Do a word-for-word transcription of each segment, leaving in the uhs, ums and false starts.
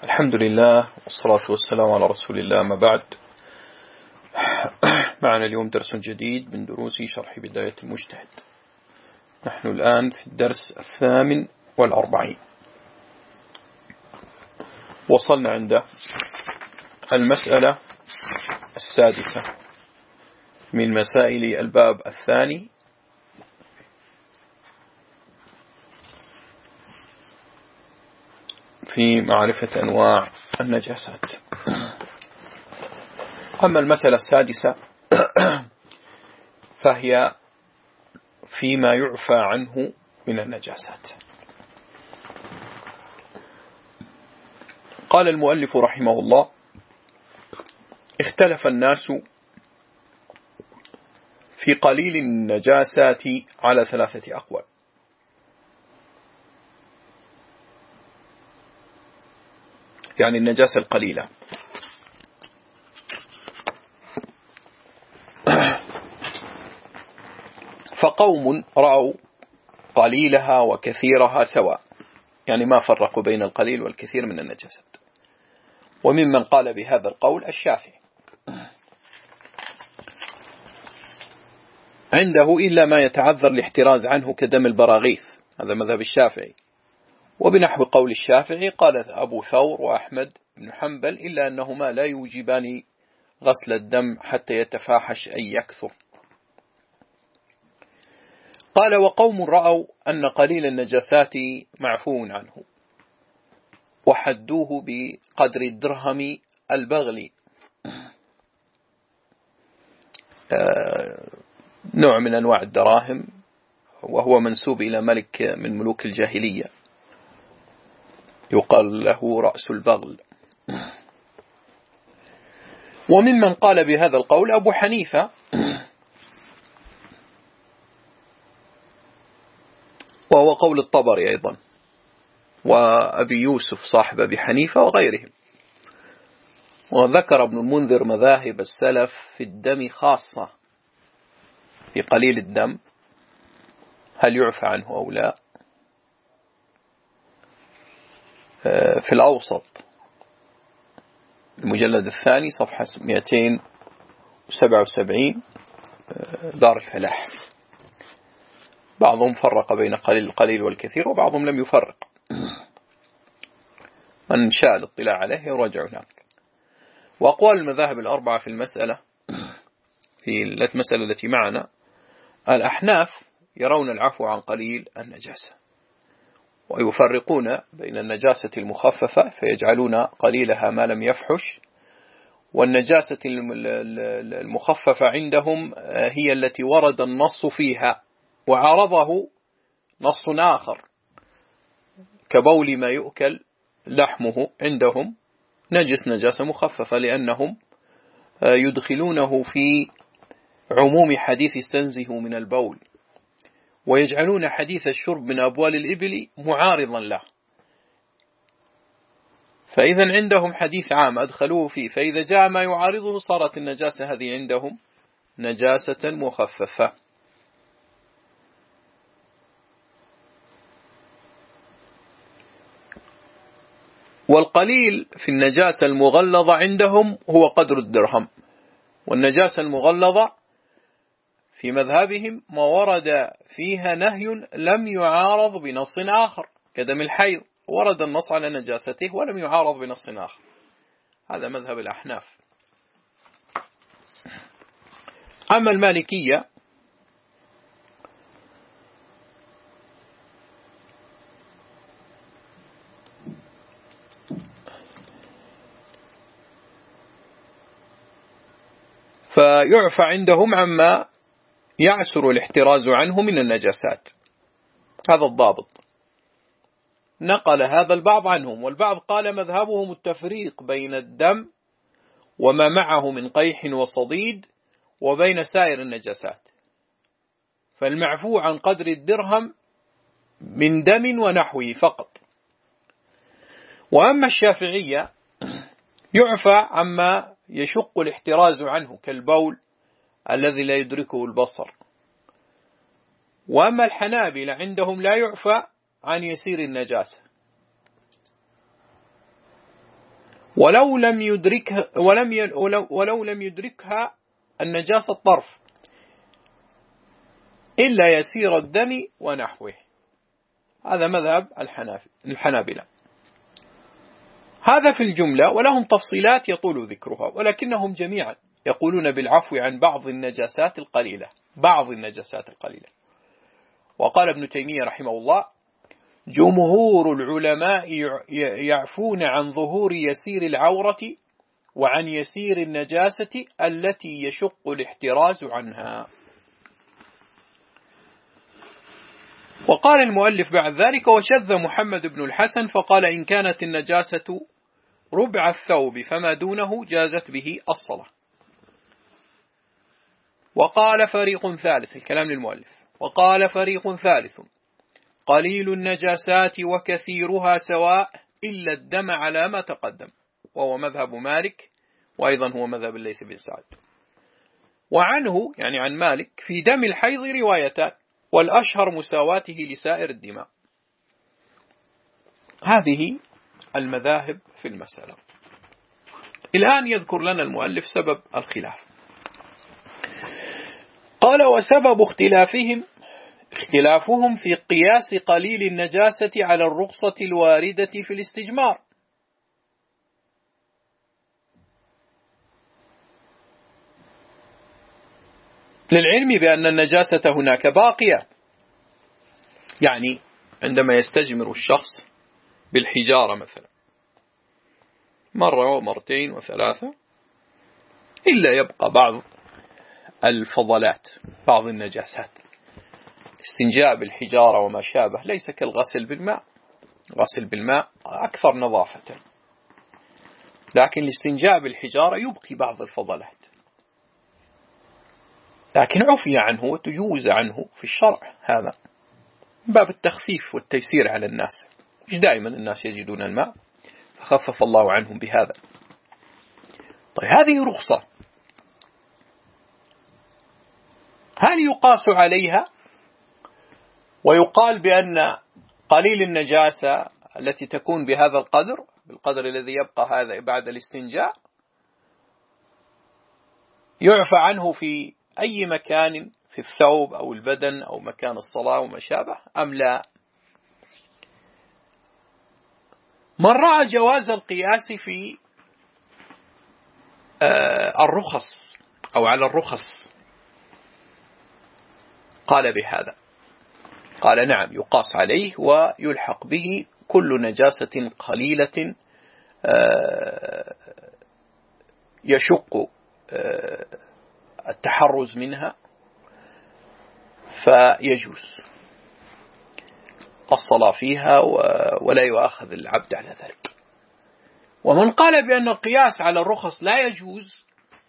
الحمد لله والصلاة والسلام على رسول الله، ما بعد. معنا اليوم درس جديد من دروس شرح بداية المجتهد. نحن الآن في الدرس الثامن والأربعين، وصلنا عند المسألة السادسة من مسائل الباب الثاني، في معرفة أنواع النجاسات. أما المسألة السادسة فهي فيما يعفى عنه من النجاسات. قال المؤلف رحمه الله: اختلف الناس في قليل النجاسات على ثلاثة أقوال. يعني النجاسة القليلة. فقوم رأوا قليلها وكثيرها سواء، يعني ما فرقوا بين القليل والكثير من النجاسات. وممن قال بهذا القول الشافعي، عنده إلا ما يتعذر الاحتراز عنه كدم البراغيث، هذا مذهب الشافعي. وبنحو قول الشافعي قال أبو ثور وأحمد بن حنبل: إلا أنهما لا يوجبان غسل الدم حتى يتفاحش أي يكثر. قال: وقوم رأوا أن قليل النجاسات معفو عنه، وحدوه بقدر الدرهم البغلي، آه نوع من أنواع الدراهم، وهو منسوب إلى ملك من ملوك الجاهلية يقال له رأس البغل. وممن قال بهذا القول أبو حنيفة، وهو قول الطبري أيضا، وأبي يوسف صاحب أبي حنيفة وغيرهم. وذكر ابن المنذر مذاهب السلف في الدم خاصة، في قليل الدم هل يعفى عنه أو لا. في الأوسط المجلد الثاني صفحة مئتين وسبعة وسبعين، دار الفلاح. بعضهم فرق بين قليل القليل والكثير، وبعضهم لم يفرق. من شاء الاطلاع عليه يراجع هناك. وأقوال المذاهب الأربعة في المسألة، في المسألة التي معنا، الأحناف يرون العفو عن قليل النجاسة، ويفرقون بين النجاسة المخففة فيجعلون قليلها ما لم يفحش، والنجاسة المخففة عندهم هي التي ورد النص فيها وعرضه نص آخر، كبول ما يؤكل لحمه، عندهم نجس نجاسة مخففة، لأنهم يدخلونه في عموم حديث استنزهوا من البول، ويجعلون حديث الشرب من أبوال الإبل معارضا له. فإذا عندهم حديث عام أدخلوه فيه، فإذا جاء ما يعارضه صارت النجاسة هذه عندهم نجاسة مخففة. والقليل في النجاسة المغلظة عندهم هو قدر الدرهم. والنجاسة المغلظة في مذهبهم ما ورد فيها نهي لم يعارض بنص آخر، كدم الحيض ورد النص على نجاسته ولم يعارض بنص آخر. هذا مذهب الأحناف. أما المالكية فيعفى عندهم عما يعسر الاحتراز عنه من النجاسات. هذا الضابط. نقل هذا البعض عنهم، والبعض قال مذهبهم التفريق بين الدم وما معه من قيح وصديد وبين سائر النجاسات، فالمعفو عن قدر الدرهم من دم ونحوه فقط. وأما الشافعية يعفى عما يشق الاحتراز عنه كالبول الذي لا يدركه البصر. وأما الحنابلة عندهم لا يعفى عن يسير النجاسة، ولو لم يدركها ولم ي... ولو... ولو لم يدركها النجاسة الطرف إلا يسير الدم ونحوه. هذا مذهب الحنابلة. هذا في الجملة، ولهم تفصيلات يطول ذكرها، ولكنهم جميعا يقولون بالعفو عن بعض النجاسات القليلة، بعض النجاسات القليلة. وقال ابن تيمية رحمه الله: جمهور العلماء يعفون عن ظهور يسير العورة وعن يسير النجاسة التي يشق الاحتراز عنها. وقال المؤلف بعد ذلك: وشذ محمد بن الحسن فقال: إن كانت النجاسة ربع الثوب فما دونه جازت به الصلاة. وقال فريق ثالث، الكلام للمؤلف، وقال فريق ثالث: قليل النجاسات وكثيرها سواء إلا الدم على ما تقدم، وهو مذهب مالك، وأيضا هو مذهب الليث بن سعد. وعنه يعني عن مالك في دم الحيض روايتان، والأشهر مساواته لسائر الدماء. هذه المذاهب في المسألة. الآن يذكر لنا المؤلف سبب الخلاف. قال: وسبب اختلافهم اختلافهم في قياس قليل النجاسة على الرخصة الواردة في الاستجمار. للعلم بأن النجاسة هناك باقية، يعني عندما يستجمر الشخص بالحجارة مثلا مرة ومرتين وثلاثة، إلا يبقى بعض الفضلات، بعض النجاسات. استنجاء بالحجارة وما شابه ليس كالغسل بالماء، غسل بالماء أكثر نظافة، لكن الاستنجاء بالحجارة يبقي بعض الفضلات، لكن عفي عنه وتجوز عنه في الشرع. هذا باب التخفيف والتيسير على الناس، مش دائما الناس يجدون الماء، فخفف الله عنهم بهذا. طيب هذه رخصة، هل يقاس عليها ويقال بأن قليل النجاسة التي تكون بهذا القدر، بالقدر الذي يبقى هذا بعد الاستنجاء، يعفى عنه في أي مكان في الثوب أو البدن أو مكان الصلاة وما شابه أم لا؟ من رأى جواز القياس في الرخص أو على الرخص قال بهذا، قال: نعم يقاس عليه ويلحق به كل نجاسة قليلة يشق التحرز منها، فيجوز الصلاة فيها ولا يؤاخذ العبد على ذلك. ومن قال بأن القياس على الرخص لا يجوز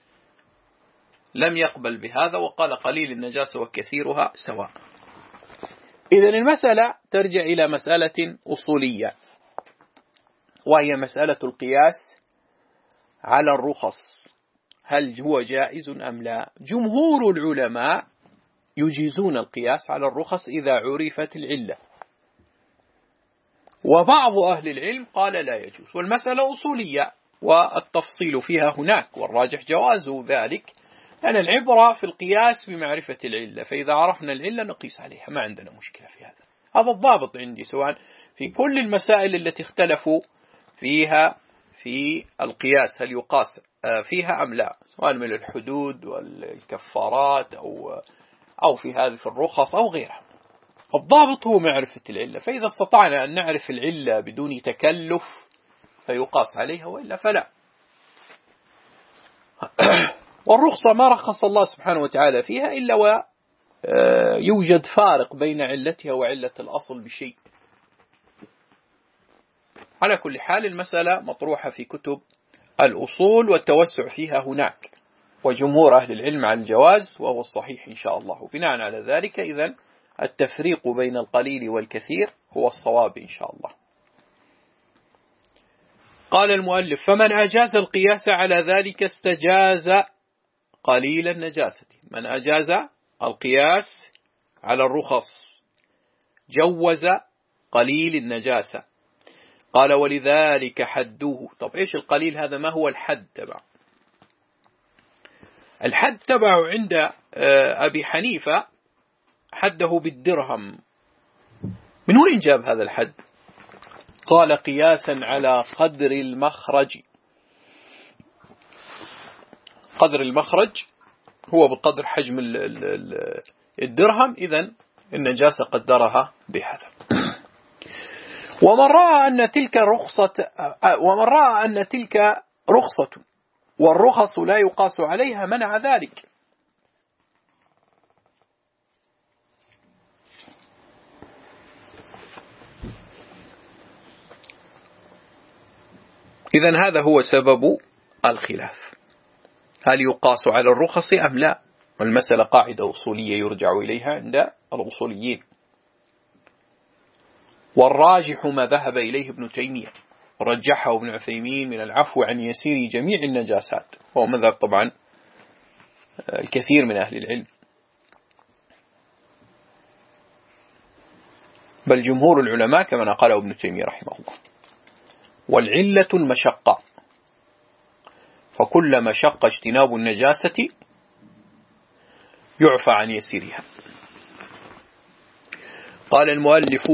لم يقبل بهذا، وقال: قليل النجاسة وكثيرها سواء. إذن المسألة ترجع إلى مسألة أصولية، وهي مسألة القياس على الرخص، هل هو جائز أم لا؟ جمهور العلماء يجيزون القياس على الرخص إذا عرفت العلة، وبعض أهل العلم قال لا يجوز. والمسألة أصولية والتفصيل فيها هناك، والراجح جواز ذلك، أن العبرة في القياس بمعرفة العلة، فإذا عرفنا العلة نقيس عليها، ما عندنا مشكلة في هذا. هذا الضابط عندي، سواء في كل المسائل التي اختلفوا فيها في القياس هل يقاس فيها أم لا، سواء من الحدود والكفارات أو أو في هذه في الرخص أو غيرها. الضابط هو معرفة العلة، فإذا استطعنا أن نعرف العلة بدون تكلف فيقاس عليها، وإلا فلا. والرخصة ما رخص الله سبحانه وتعالى فيها إلا ويوجد فارق بين علتها وعلة الأصل بشيء. على كل حال المسألة مطروحة في كتب الأصول، والتوسع فيها هناك، وجمهور أهل العلم عن الجواز، وهو الصحيح إن شاء الله. بناء على ذلك إذن التفريق بين القليل والكثير هو الصواب إن شاء الله. قال المؤلف: فمن أجاز القياس على ذلك استجاز قليل النجاسة. من أجاز القياس على الرخص جوز قليل النجاسة. قال ولذلك حدوه. طب إيش القليل هذا؟ ما هو الحد تبع؟ الحد تبعه عند أبي حنيفة حده بالدرهم. من وين جاب هذا الحد؟ قال قياسا على قدر المخرج. قدر المخرج هو بقدر حجم الدرهم، إذن النجاسة قدرها بهذا. ومن رأى أن تلك رخصة ومن رأى أن تلك رخصة والرخص لا يقاس عليها منع ذلك. إذن هذا هو سبب الخلاف، هل يقاس على الرخص أم لا؟ والمسألة قاعدة أصولية يرجع إليها عند الأصوليين. والراجح ما ذهب إليه ابن تيمية ورجحه ابن عثيمين من العفو عن يسير جميع النجاسات، وهو مذهب طبعا الكثير من أهل العلم، بل جمهور العلماء كما قاله ابن تيمية رحمه الله. والعلة المشقة، فكل مشق اجتناب النجاسة يعفى عن يسيرها. قال المؤلف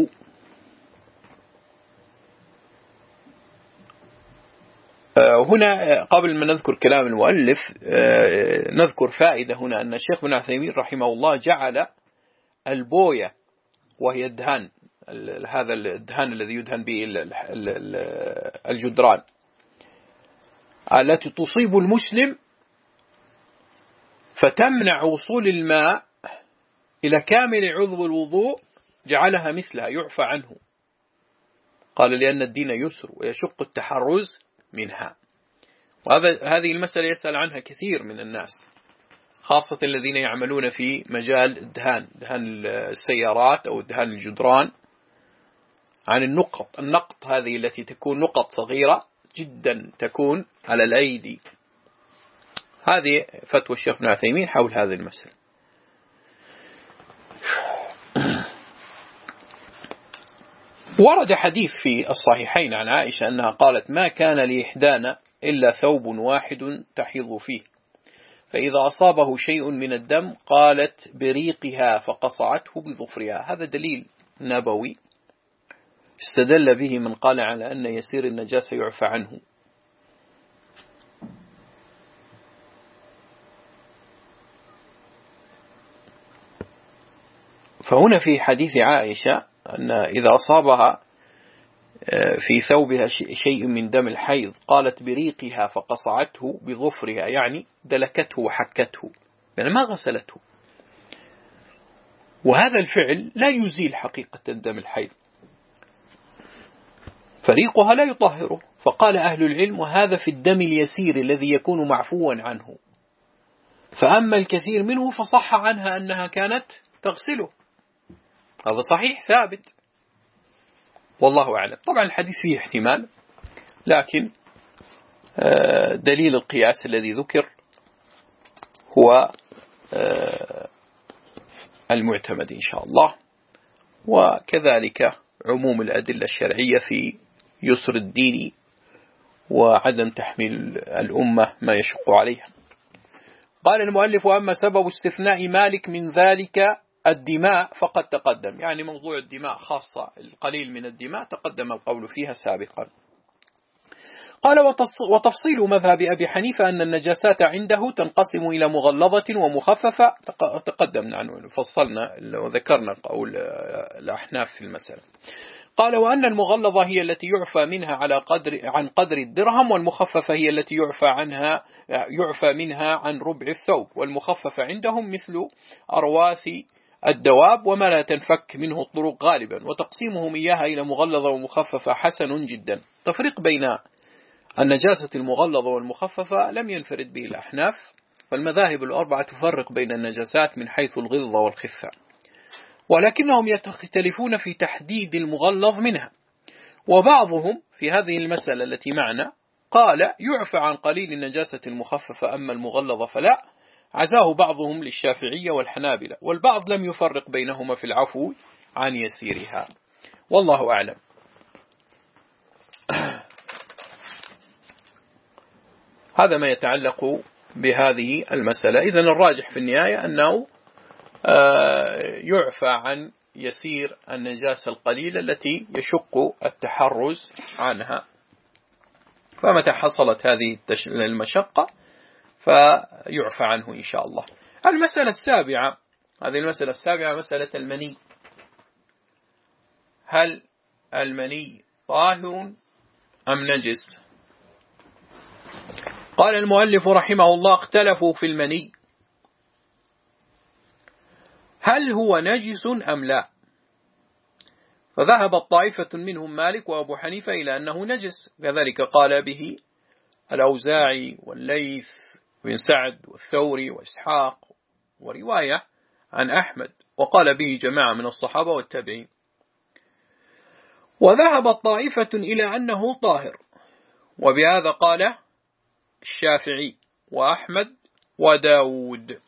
هنا قبل ما نذكر كلام المؤلف نذكر فائدة هنا، أن الشيخ بن عثيمين رحمه الله جعل البوية وهي الدهان، هذا الدهان الذي يدهن به الجدران التي تصيب المسلم فتمنع وصول الماء إلى كامل عضو الوضوء، جعلها مثلها يعفى عنه. قال لأن الدين يسر ويشق التحرز منها. وهذا هذه المسألة يسأل عنها كثير من الناس، خاصة الذين يعملون في مجال الدهان، دهان السيارات أو دهان الجدران، عن النقط النقط هذه التي تكون نقط صغيرة جدا تكون على الأيدي. هذه فتوى الشيخ بن عثيمين حول هذه المسألة. ورد حديث في الصحيحين عن عائشة أنها قالت: ما كان لإحدانا إلا ثوب واحد تحيض فيه، فإذا أصابه شيء من الدم قالت بريقها فقصعته بظفرها. هذا دليل نبوي استدل به من قال على أن يسير النجاسة يعفى عنه. فهنا في حديث عائشة أن إذا أصابها في ثوبها شيء من دم الحيض قالت بريقها فقصعته بظفرها، يعني دلكته وحكته، يعني ما غسلته. وهذا الفعل لا يزيل حقيقة دم الحيض، فريقها لا يطهره. فقال أهل العلم: وهذا في الدم اليسير الذي يكون معفوا عنه، فأما الكثير منه فصح عنها أنها كانت تغسله. هذا صحيح ثابت والله أعلم. طبعا الحديث فيه احتمال، لكن دليل القياس الذي ذكر هو المعتمد إن شاء الله، وكذلك عموم الأدلة الشرعية في يسر الدين وعدم تحميل الأمة ما يشق عليها. قال المؤلف: وأما سبب استثناء مالك من ذلك الدماء فقد تقدم. يعني موضوع الدماء خاصة القليل من الدماء تقدم القول فيها سابقا. قال: وتفصيل مذهب أبي حنيفة أن النجاسات عنده تنقسم إلى مغلظة ومخففة، تقدمنا عنه فصلنا وذكرنا قول الأحناف في المسألة. قال: وأن المغلظة هي التي يعفى منها على قدر عن قدر الدرهم، والمخففة هي التي يعفى عنها يعفى منها عن ربع الثوب. والمخففة عندهم مثل أرواث الدواب وما لا تنفك منه الطرق غالبا، وتقسيمهم إياها إلى مغلظة ومخففة حسن جدا. تفريق بين النجاسة المغلظة والمخففة لم ينفرد به الأحناف، فالمذاهب الأربعة تفرق بين النجاسات من حيث الغلظة والخفة، ولكنهم يختلفون في تحديد المغلظ منها. وبعضهم في هذه المسألة التي معنا قال يعفى عن قليل النجاسة المخففة، أما المغلظة فلا. عزاه بعضهم للشافعية والحنابلة، والبعض لم يفرق بينهما في العفو عن يسيرها، والله أعلم. هذا ما يتعلق بهذه المسألة. إذن الراجح في النهاية أنه يعفى عن يسير النجاسة القليلة التي يشق التحرز عنها، فمتى حصلت هذه المشقة فيعفى عنه إن شاء الله. المسألة السابعة، هذه المسألة السابعة مسألة المني. هل المني طاهر أم نجس؟ قال المؤلف رحمه الله: اختلفوا في المني هل هو نجس أم لا، فذهب طائفة منهم مالك وأبو حنيفة إلى أنه نجس، كذلك قال به الأوزاعي والليث بن سعد والثوري وإسحاق، ورواية عن أحمد، وقال به جماعة من الصحابة والتابعين. وذهب طائفة إلى أنه طاهر، وبهذا قال الشافعي وأحمد وداود.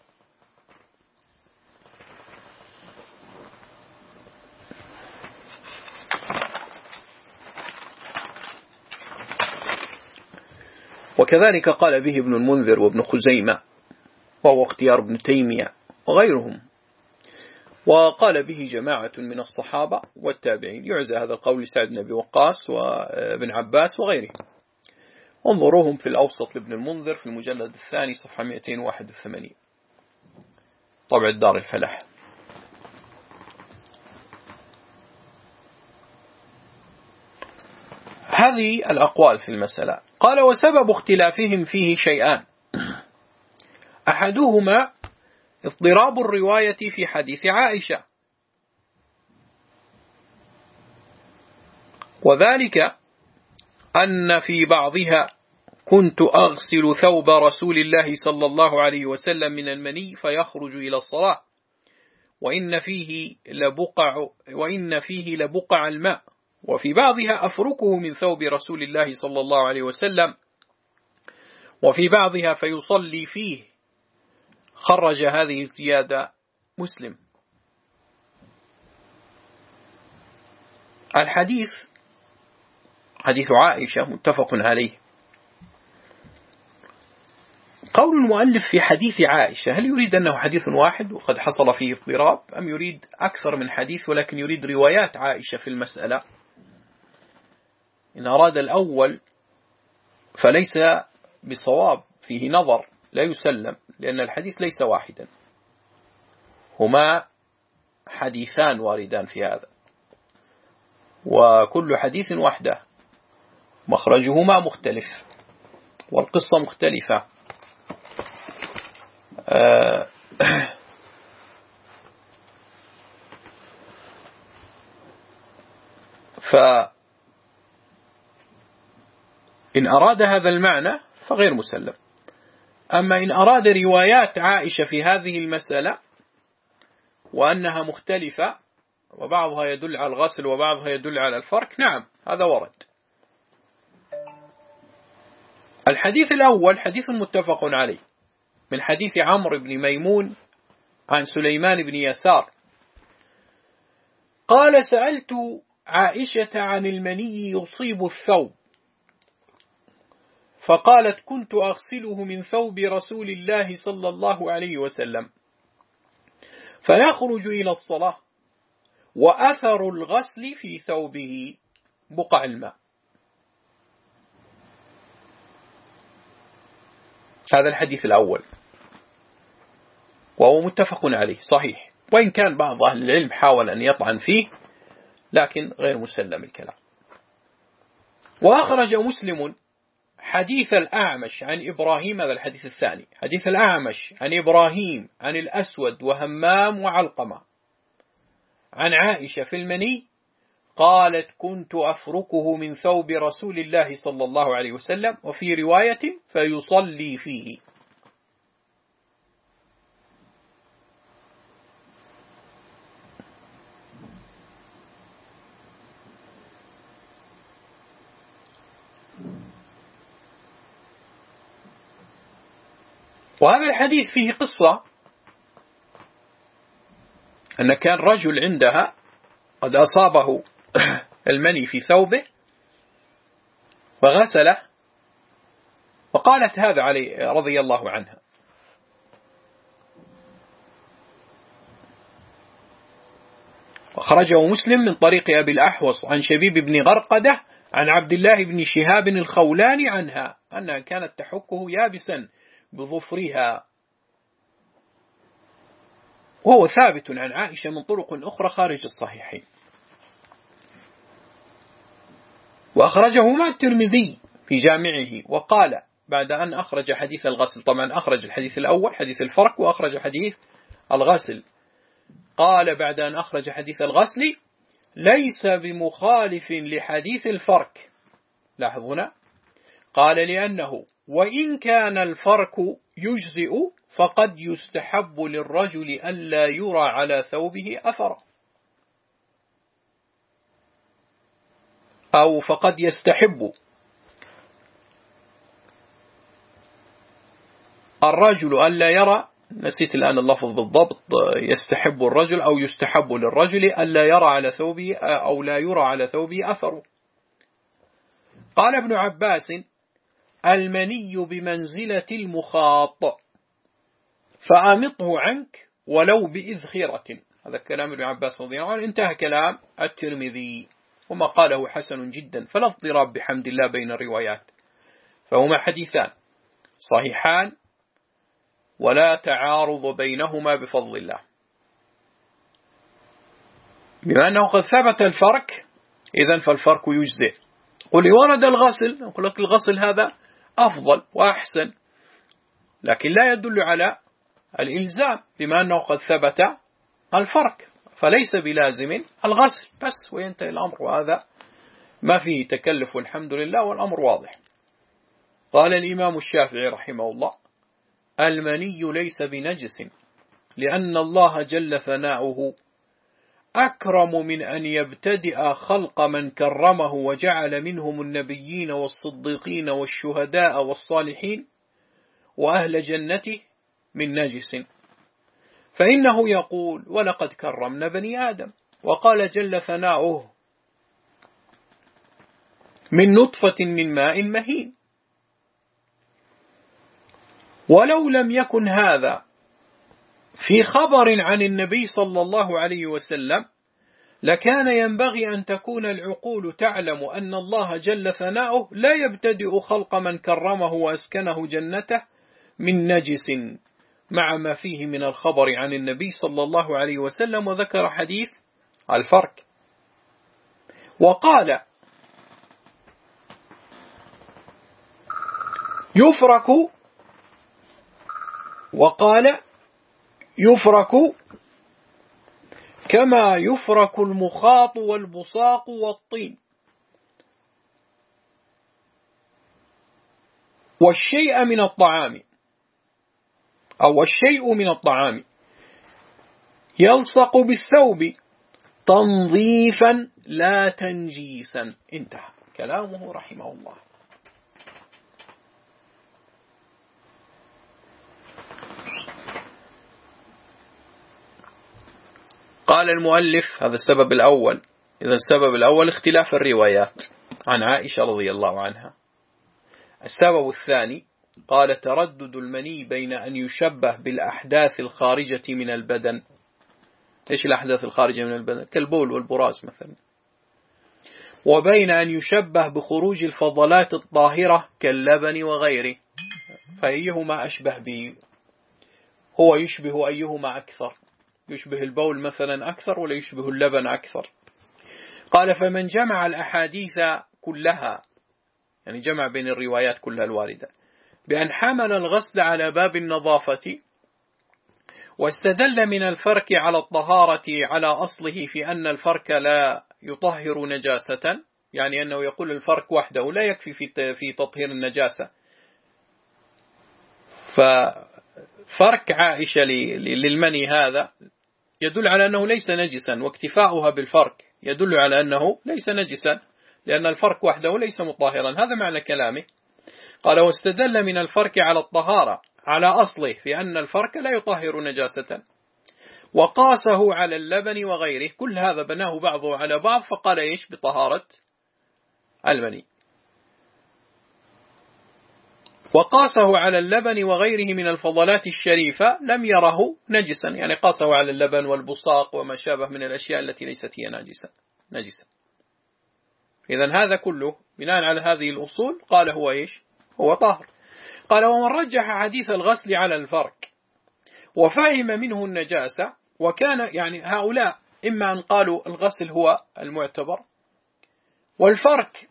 وكذلك قال به ابن المنذر وابن خزيمة، وهو اختيار ابن تيمية وغيرهم، وقال به جماعة من الصحابة والتابعين. يعزى هذا القول لسعد بن أبي وقاص وابن عباس وغيرهم. انظروهم في الأوسط لابن المنذر في المجلد الثاني صفحة مئتين وواحد وثمانين، طبع الدار الفلاح. هذه الأقوال في المسألة. قال: وسبب اختلافهم فيه شيئان: أحدهما اضطراب الرواية في حديث عائشة، وذلك أن في بعضها كنت أغسل ثوب رسول الله صلى الله عليه وسلم من المني فيخرج إلى الصلاة، وإن فيه لبقع, وإن فيه لبقع الماء، وفي بعضها أفركه من ثوب رسول الله صلى الله عليه وسلم، وفي بعضها فيصلي فيه. خرج هذه الزيادة مسلم. الحديث حديث عائشة متفق عليه. قول المؤلف في حديث عائشة، هل يريد أنه حديث واحد وقد حصل فيه اضطراب، أم يريد أكثر من حديث ولكن يريد روايات عائشة في المسألة؟ إن أراد الأول فليس بصواب، فيه نظر لا يسلم، لأن الحديث ليس واحدا، هما حديثان واردان في هذا، وكل حديث وحده، مخرجهما مختلف والقصة مختلفة. آه فإن أراد هذا المعنى فغير مسلم. أما إن أراد روايات عائشة في هذه المسألة وأنها مختلفة، وبعضها يدل على الغسل وبعضها يدل على الفرك، نعم هذا ورد. الحديث الأول حديث متفق عليه من حديث عمرو بن ميمون عن سليمان بن يسار قال: سألت عائشة عن المني يصيب الثوب، فقالت: كنت أغسله من ثوب رسول الله صلى الله عليه وسلم فيخرج إلى الصلاة، وأثر الغسل في ثوبه بقع الماء. هذا الحديث الأول وهو متفق عليه صحيح، وإن كان بعض أهل العلم حاول أن يطعن فيه لكن غير مسلم الكلام. وأخرج مسلم حديث الأعمش عن إبراهيم، هذا الحديث الثاني، حديث الأعمش عن إبراهيم عن الأسود وهمام وعلقمة عن عائشة في المني قالت: كنت أفركه من ثوب رسول الله صلى الله عليه وسلم، وفي رواية فيصلي فيه. وهذا الحديث فيه قصة، أن كان رجل عندها قد أصابه المني في ثوبه، فغسله وقالت هذا علي رضي الله عنها. وخرجه مسلم من طريق أبي الأحوص عن شبيب بن غرقدة عن عبد الله بن شهاب الخولاني عنها أنها كانت تحكه يابسا بظفرها، وهو ثابت عن عائشة من طرق أخرى خارج الصحيحين. وأخرجهما الترمذي في جامعه وقال بعد أن أخرج حديث الغسل، طبعا أخرج الحديث الأول حديث الفرق وأخرج حديث الغسل، قال بعد أن أخرج حديث الغسل ليس بمخالف لحديث الفرك. لاحظ هنا قال لأنه وإن كان الفرك يجزئ فقد يستحب للرجل ألا يرى على ثوبه أثر، أو فقد يستحب الرجل ألا يرى، نسيت الآن اللفظ بالضبط، يستحب الرجل أو يستحب للرجل ألا يرى على ثوبه أو لا يرى على ثوبه أثر. قال ابن عباس المني بمنزلة المخاط فأمطه عنك ولو بإذخرة. هذا كلام ابن عباس رضي الله عنه. انتهى كلام الترمذي وما قاله حسن جدا، فلا اضطراب بحمد الله بين الروايات، فهما حديثان صحيحان ولا تعارض بينهما بفضل الله. بما أنه قد ثبت الفرق إذن فالفرق يجزئ. قل لي ورد الغسل، أقول لك الغسل هذا أفضل وأحسن، لكن لا يدل على الإلزام بما أنه قد ثبت الفرق، فليس بلازم الغسل بس وينتهي الأمر، وهذا ما فيه تكلف والحمد لله والأمر واضح. قال الإمام الشافعي رحمه الله المني ليس بنجس لأن الله جل ثناؤه أكرم من أن يبتدئ خلق من كرمه وجعل منهم النبيين والصديقين والشهداء والصالحين وأهل جنته من نجس، فإنه يقول ولقد كرمنا بني آدم، وقال جل ثناؤه من نطفة من ماء مهين. ولو لم يكن هذا في خبر عن النبي صلى الله عليه وسلم لكان ينبغي أن تكون العقول تعلم أن الله جل ثناؤه لا يبتدئ خلق من كرمه وأسكنه جنته من نجس، مع ما فيه من الخبر عن النبي صلى الله عليه وسلم، وذكر حديث الفرق. وقال يفرك وقال يفرك كما يفرك المخاط والبصاق والطين، والشيء من الطعام أو الشيء من الطعام يلصق بالثوب تنظيفا لا تنجيسا. انتهى كلامه رحمه الله. قال المؤلف هذا السبب الأول. إذا السبب الأول اختلاف الروايات عن عائشة رضي الله عنها. السبب الثاني قال تردد المني بين أن يشبه بالأحداث الخارجة من البدن. إيش الأحداث الخارجة من البدن؟ كالبول والبراز مثلا، وبين أن يشبه بخروج الفضلات الطاهرة كاللبن وغيره، فأيهما أشبه به؟ هو يشبه أيهما أكثر؟ يشبه البول مثلا أكثر ولا يشبه اللبن أكثر؟ قال فمن جمع الأحاديث كلها، يعني جمع بين الروايات كلها الواردة، بأن حمل الغسل على باب النظافة واستدل من الفرك على الطهارة على أصله في أن الفرك لا يطهر نجاسة، يعني أنه يقول الفرك وحده لا يكفي في تطهير النجاسة، ففرك عائشة للمني هذا يدل على أنه ليس نجسا، واكتفاؤها بالفرك يدل على أنه ليس نجسا لأن الفرك وحده ليس مطهرا. هذا معنى كلامه. قال واستدل من الفرك على الطهارة على أصله في أن الفرك لا يطهر نجاسة، وقاسه على اللبن وغيره، كل هذا بناه بعضه على بعض فقال إيش بطهارة المني. وقاسه على اللبن وغيره من الفضلات الشريفة لم يره نجسا، يعني قاسه على اللبن والبصاق وما شابه من الأشياء التي ليست هي نجسا نجسا إذن هذا كله بناء على هذه الأصول قال هو إيش؟ هو طاهر. قال ومن رجح حديث الغسل على الفرك وفهم منه النجاسة، وكان يعني هؤلاء إما أن قالوا الغسل هو المعتبر، والفرك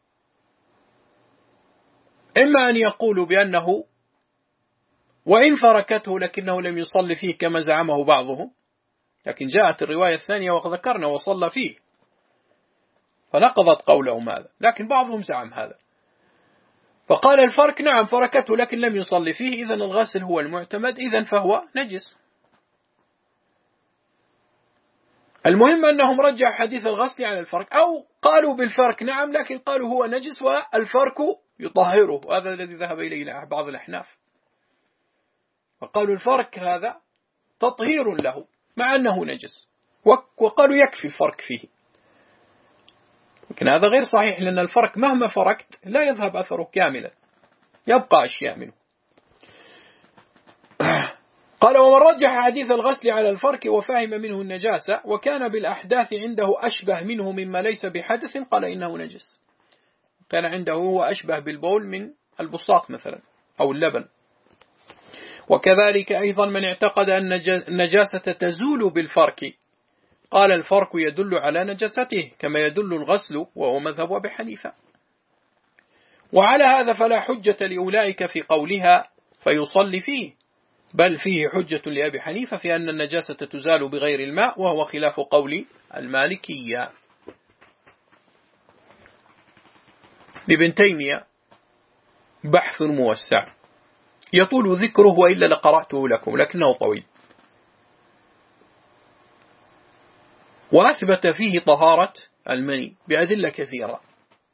إما أن يقولوا بأنه وإن فركته لكنه لم يصلي فيه كما زعمه بعضهم، لكن جاءت الرواية الثانية وذكرنا وصلى فيه فنقضت قولهم هذا، لكن بعضهم زعم هذا فقال الفرك نعم فركته لكن لم يصلي فيه، إذن الغسل هو المعتمد، إذن فهو نجس. المهم أنهم رجعوا حديث الغسل على الفرك، أو قالوا بالفرك نعم لكن قالوا هو نجس والفرك يطهره، وهذا الذي ذهب إليه بعض الأحناف، فقالوا الفرك هذا تطهير له مع أنه نجس، وقالوا يكفي الفرك فيه، لكن هذا غير صحيح، لأن الفرك مهما فركت لا يذهب أثره كاملا، يبقى أشياء منه. قال ومن رجح حديث الغسل على الفرك وفهم منه النجاسة وكان بالأحداث عنده أشبه منه مما ليس بحدث قال إنه نجس، كان عنده هو أشبه بالبول من البصاق مثلا أو اللبن. وكذلك أيضا من اعتقد أن النجاسة تزول بالفرك قال الفرك يدل على نجاسته كما يدل الغسل وهو مذهب أبي حنيفة. وعلى هذا فلا حجة لأولئك في قولها فيصلي فيه، بل فيه حجة لأبي حنيفة في أن النجاسة تزال بغير الماء، وهو خلاف قول المالكية. لابن تيمية بحث موسع يطول ذكره وإلا لقرأته لكم لكنه طويل، وأثبت فيه طهارة المني بأدلة كثيرة،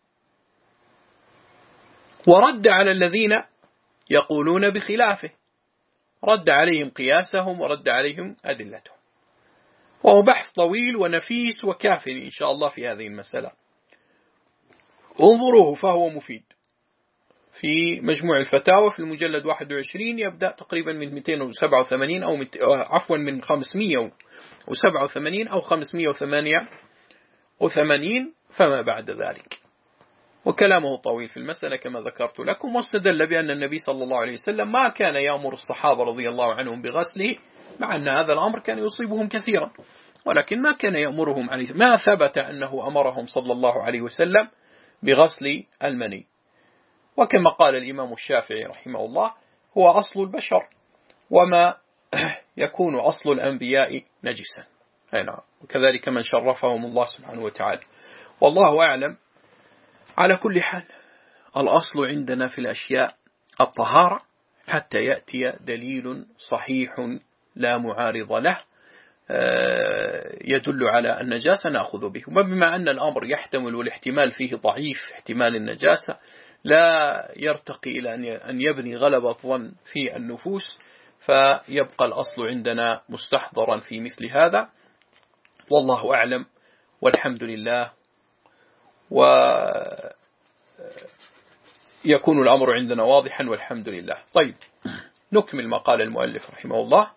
ورد على الذين يقولون بخلافه، رد عليهم قياسهم ورد عليهم أدلتهم، وهو بحث طويل ونفيس وكاف إن شاء الله في هذه المسألة، انظروه فهو مفيد في مجموع الفتاوى في المجلد واحد وعشرين، يبدأ تقريبا من مئتين وسبعة وثمانين أو عفوا من خمسمئة وسبعة وثمانين أو خمسمئة وثمانية وثمانين فما بعد ذلك، وكلامه طويل في المسألة كما ذكرت لكم. واستدل بأن النبي صلى الله عليه وسلم ما كان يأمر الصحابة رضي الله عنهم بغسله، مع أن هذا الأمر كان يصيبهم كثيرا، ولكن ما كان يأمرهم عليه، ما ثبت أنه أمرهم صلى الله عليه وسلم بغسل المني. وكما قال الإمام الشافعي رحمه الله هو أصل البشر، وما يكون أصل الأنبياء نجسا، نعم، وكذلك من شرفهم الله سبحانه وتعالى، والله أعلم. على كل حال الأصل عندنا في الأشياء الطهارة حتى يأتي دليل صحيح لا معارض له يدل على النجاسة نأخذ به، وبما أن الأمر يحتمل والاحتمال فيه ضعيف، احتمال النجاسة لا يرتقي إلى أن يبني غلبة ظن في النفوس، فيبقى الأصل عندنا مستحضرا في مثل هذا، والله أعلم والحمد لله. ويكون الأمر عندنا واضحا والحمد لله. طيب نكمل ما قال المؤلف رحمه الله.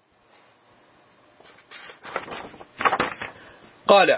قال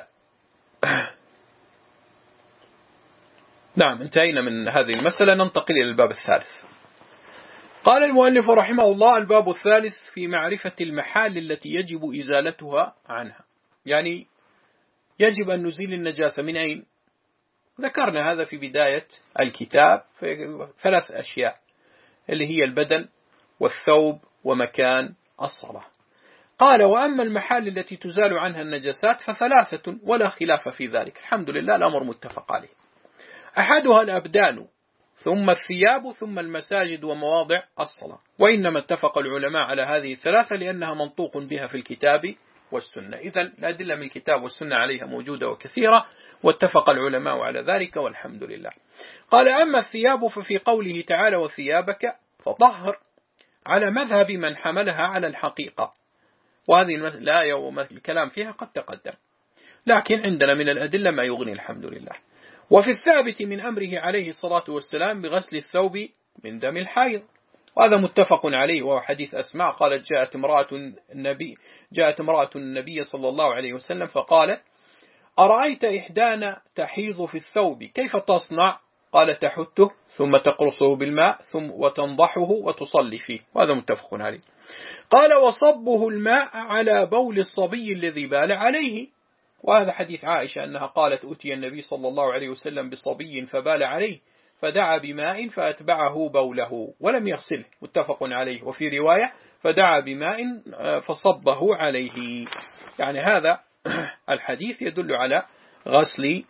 نعم انتهينا من هذه المسألة، ننتقل إلى الباب الثالث. قال المؤلف رحمه الله الباب الثالث في معرفة المحال التي يجب إزالتها عنها، يعني يجب أن نزيل النجاسة من أين؟ ذكرنا هذا في بداية الكتاب في ثلاث أشياء اللي هي البدن والثوب ومكان الصلاة. قال وأما المحال التي تزال عنها النجاسات فثلاثة ولا خلاف في ذلك، الحمد لله الأمر متفق عليه. أحدها الأبدان ثم الثياب ثم المساجد ومواضع الصلاة، وإنما اتفق العلماء على هذه الثلاثة لأنها منطوق بها في الكتاب والسنة، إذن الأدلة من الكتاب والسنة عليها موجودة وكثيرة، واتفق العلماء على ذلك والحمد لله. قال أما الثياب ففي قوله تعالى وثيابك فطهر على مذهب من حملها على الحقيقة، وهذه الآية والكلام فيها قد تقدم، لكن عندنا من الأدلة ما يغني الحمد لله. وفي الثابت من أمره عليه الصلاة والسلام بغسل الثوب من دم الحيض. وهذا متفق عليه، وهو حديث أسماء قالت جاءت امرأة النبي جاءت امرأة النبي صلى الله عليه وسلم فقالت أرأيت إحدانا تحيض في الثوب كيف تصنع؟ قال تحته ثم تقرصه بالماء ثم وتنضحه وتصلي فيه. وهذا متفق عليه. قال وصبه الماء على بول الصبي الذي بال عليه. وهذا حديث عائشة أنها قالت أتي النبي صلى الله عليه وسلم بصبي فبال عليه فدعا بماء فأتبعه بوله ولم يغسله. متفق عليه. وفي رواية فدعا بماء فصبه عليه. يعني هذا الحديث يدل على غسل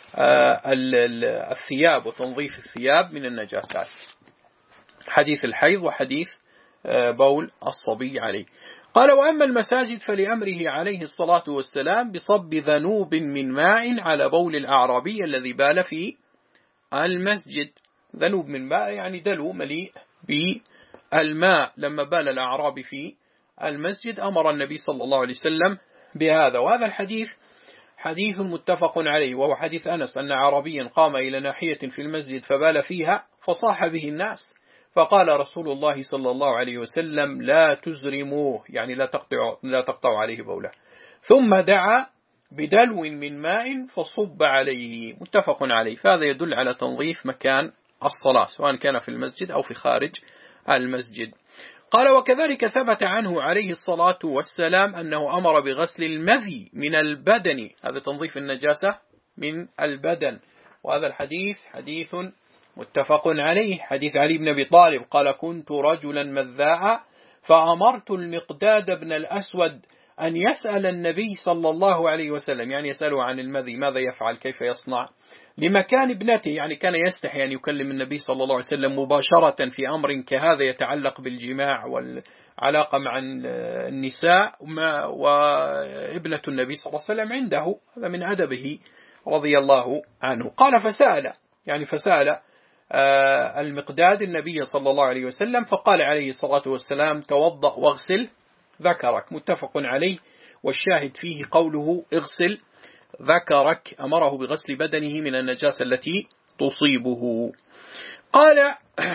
الثياب وتنظيف الثياب من النجاسات، حديث الحيض وحديث بول الصبي عليه. قال وأما المساجد فلأمره عليه الصلاة والسلام بصب ذنوب من ماء على بول الأعرابي الذي بال في المسجد. ذنوب من ماء يعني دلو مليء بالماء. لما بال الأعرابي في المسجد أمر النبي صلى الله عليه وسلم بهذا. وهذا الحديث حديث متفق عليه، وهو حديث أنس أن عربيا قام إلى ناحية في المسجد فبال فيها فصاح به الناس فقال رسول الله صلى الله عليه وسلم لا تزرموه، يعني لا تقطعوا لا تقطعوا عليه بوله، ثم دعا بدلو من ماء فصب عليه. متفق عليه. فهذا يدل على تنظيف مكان الصلاة سواء كان في المسجد أو في خارج المسجد. قال وكذلك ثبت عنه عليه الصلاة والسلام أنه أمر بغسل المذي من البدن، هذا تنظيف النجاسة من البدن. وهذا الحديث حديث متفق عليه، حديث علي بن أبي طالب قال كنت رجلا مذاء فأمرت المقداد بن الأسود أن يسأل النبي صلى الله عليه وسلم، يعني يسأله عن المذي ماذا يفعل كيف يصنع، لمكان ابنته، يعني كان يستحي أن يكلم النبي صلى الله عليه وسلم مباشرة في أمر كهذا يتعلق بالجماع والعلاقة مع النساء، وابنة النبي صلى الله عليه وسلم عنده، هذا من أدبه رضي الله عنه. قال فسأل، يعني فسأل المقداد النبي صلى الله عليه وسلم فقال عليه الصلاة والسلام توضأ واغسل ذكرك. متفق عليه. والشاهد فيه قوله اغسل ذكرك، أمره بغسل بدنه من النجاسة التي تصيبه. قال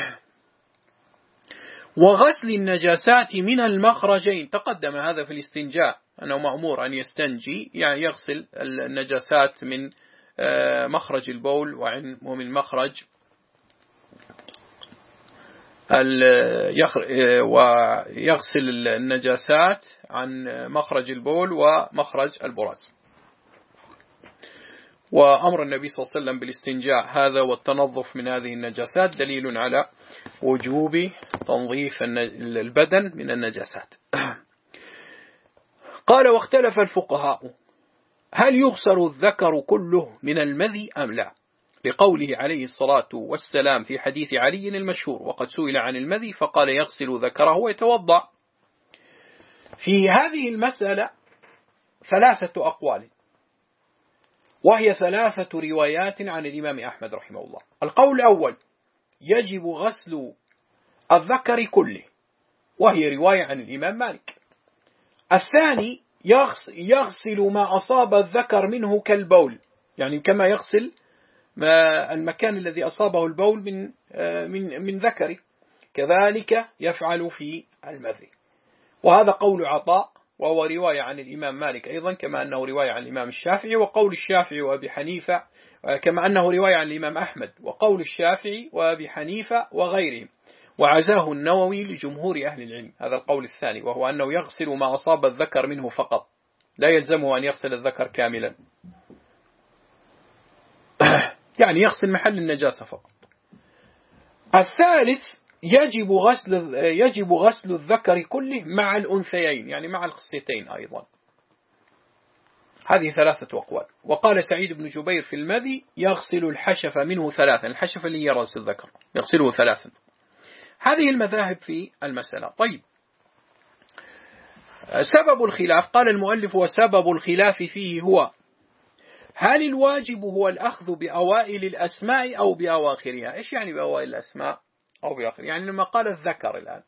وغسل النجاسات من المخرجين، تقدم هذا في الاستنجاء أنه مأمور أن يستنجي، يعني يغسل النجاسات من مخرج البول ومن مخرج ويغسل النجاسات عن مخرج البول ومخرج البراز. وأمر النبي صلى الله عليه وسلم بالاستنجاء هذا والتنظف من هذه النجاسات دليل على وجوب تنظيف البدن من النجاسات. قال واختلف الفقهاء هل يغسل الذكر كله من المذي أم لا، لقوله عليه الصلاة والسلام في حديث علي المشهور وقد سئل عن المذي فقال يغسل ذكره ويتوضأ. في هذه المسألة ثلاثة أقوال، وهي ثلاثة روايات عن الإمام أحمد رحمه الله. القول الأول يجب غسل الذكر كله، وهي رواية عن الإمام مالك. الثاني يغسل ما أصاب الذكر منه كالبول، يعني كما يغسل ما المكان الذي أصابه البول من من من ذكره كذلك يفعل في المذي. وهذا قول عطاء، وهو رواية عن الإمام مالك أيضا، كما أنه رواية عن الإمام الشافعي، وقول الشافعي وأبي حنيفة، كما أنه رواية عن الإمام أحمد وقول الشافعي وأبي حنيفة وغيرهم. وعزاه النووي لجمهور أهل العلم هذا القول الثاني، وهو أنه يغسل ما أصاب الذكر منه فقط، لا يلزمه أن يغسل الذكر كاملا، يعني يغسل محل النجاسة فقط. الثالث يجب غسل يجب غسل الذكر كله مع الأنثيين، يعني مع الخصيتين أيضا. هذه ثلاثة أقوال. وقال سعيد بن جبير في المذي يغسل الحشف منه ثلاثا، الحشف اللي يرأس الذكر يغسله ثلاثا. هذه المذاهب في المسألة. طيب سبب الخلاف، قال المؤلف وسبب الخلاف فيه هو هل الواجب هو الأخذ بأوائل الأسماء أو بأواخرها. إيش يعني بأوائل الأسماء أو بآخر؟ يعني لما قال الذكر الآن،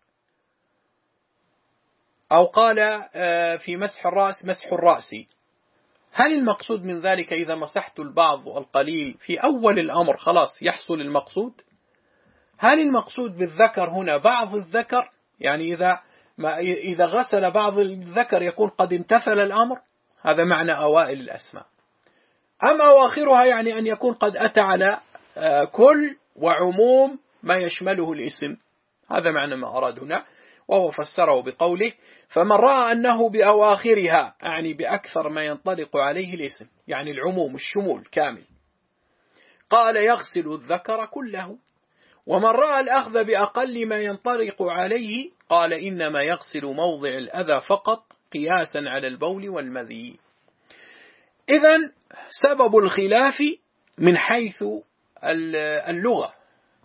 أو قال في مسح الرأس مسح الرأس، هل المقصود من ذلك إذا مسحت البعض القليل في أول الأمر خلاص يحصل المقصود؟ هل المقصود بالذكر هنا بعض الذكر، يعني إذا ما إذا غسل بعض الذكر يكون قد امتثل الأمر، هذا معنى أوائل الأسماء، أم أواخرها يعني أن يكون قد أتى على كل وعموم ما يشمله الاسم، هذا معنى ما أراد هنا، وهو فسره بقوله فمن رأى أنه بأواخرها، يعني بأكثر ما ينطلق عليه الاسم، يعني العموم الشمول كامل، قال يغسل الذكر كله. ومن رأى الأخذ بأقل ما ينطلق عليه قال إنما يغسل موضع الأذى فقط قياسا على البول والمذي. إذن سبب الخلاف من حيث اللغة،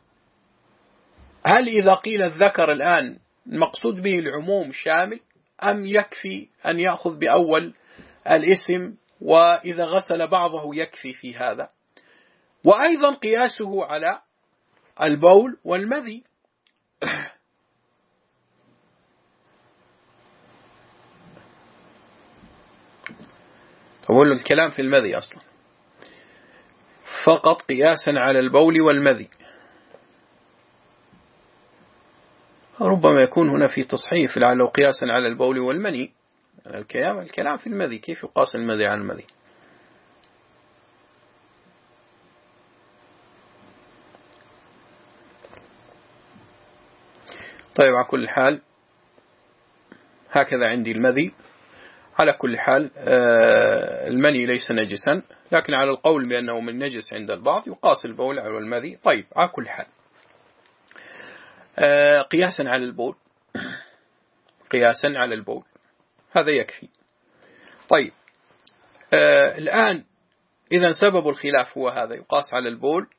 هل إذا قيل الذكر الآن المقصود به العموم شامل، أم يكفي أن يأخذ بأول الاسم وإذا غسل بعضه يكفي في هذا، وأيضا قياسه على البول والمذي. أقول الكلام في المذي أصلا فقط قياسا على البول والمذي، ربما يكون هنا في تصحيف لعله قياسا على البول والمني، الكلام الكلام في المذي، كيف يقاس المذي عن المذي؟ طيب على كل حال هكذا عندي المذي. على كل حال المني ليس نجسا، لكن على القول بأنه من نجس عند البعض يقاس البول على المذي. طيب على كل حال قياسا على البول، قياسا على البول هذا يكفي. طيب الآن إذا سبب الخلاف هو هذا، يقاس على البول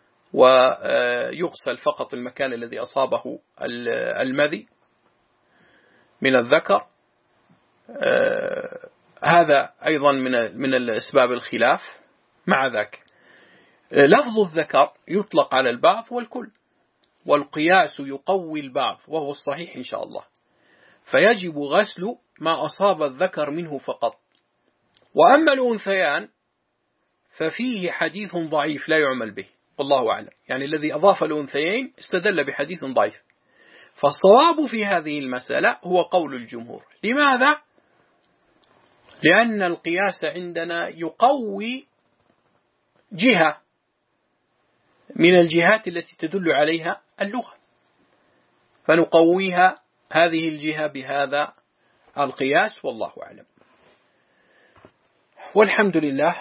ويغسل فقط المكان الذي أصابه المذي من الذكر، هذا أيضا من من الأسباب الخلاف. مع ذاك لفظ الذكر يطلق على البعض والكل، والقياس يقوي البعض وهو الصحيح إن شاء الله، فيجب غسل ما أصاب الذكر منه فقط. وأما الأنثيان ففيه حديث ضعيف لا يعمل به والله أعلم، يعني الذي أضاف الأنثيين استدل بحديث ضعيف، فالصواب في هذه المسألة هو قول الجمهور. لماذا؟ لأن القياس عندنا يقوي جهة من الجهات التي تدل عليها اللغة، فنقويها هذه الجهة بهذا القياس والله أعلم. والحمد لله،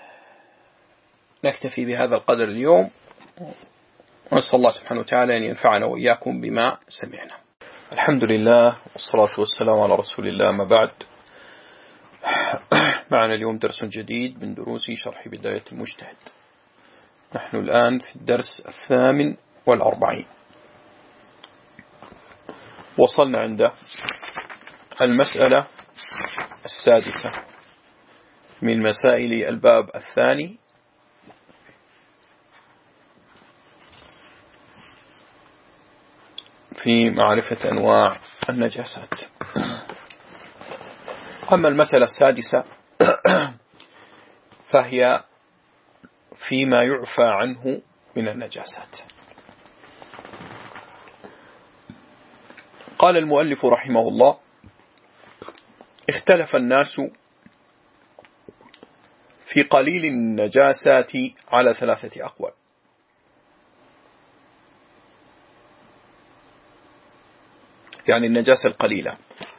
نكتفي بهذا القدر اليوم، ونسأل الله سبحانه وتعالى أن ينفعنا وإياكم بما سمعنا. الحمد لله والصلاة والسلام على رسول الله، ما بعد. معنا اليوم درس جديد من دروس شرح بداية المجتهد. نحن الآن في الدرس الثامن والأربعين، وصلنا عند المسألة السادسة من مسائل الباب الثاني، في معرفة أنواع النجاسات. أما المسألة السادسة فهي فيما يعفى عنه من النجاسات. قال المؤلف رحمه الله: اختلف الناس في قليل النجاسات على ثلاثة أقوال. يعني النجاسة القليلة.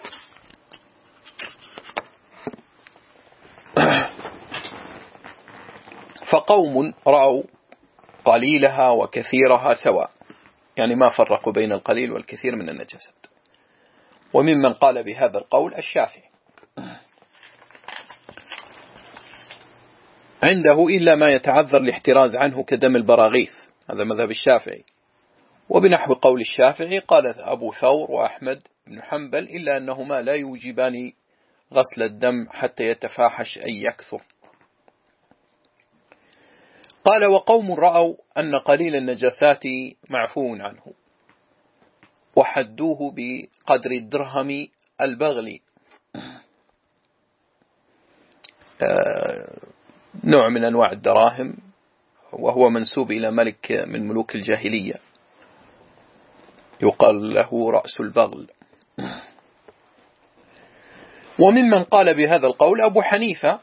فقوم رأوا قليلها وكثيرها سواء، يعني ما فرقوا بين القليل والكثير من النجاسات. وممن قال بهذا القول الشافعي، عنده إلا ما يتعذر الاحتراز عنه كدم البراغيث، هذا مذهب الشافعي. وبنحو قول الشافعي قال أبو ثور وأحمد بن حنبل إلا أنهما لا يوجبان غسل الدم حتى يتفاحش أي يكثر. قال وقوم رأوا أن قليل النجاسات معفو عنه، وحدوه بقدر الدرهم البغلي، نوع من أنواع الدراهم، وهو منسوب إلى ملك من ملوك الجاهلية، يقال له رأس البغل. وممن قال بهذا القول أبو حنيفة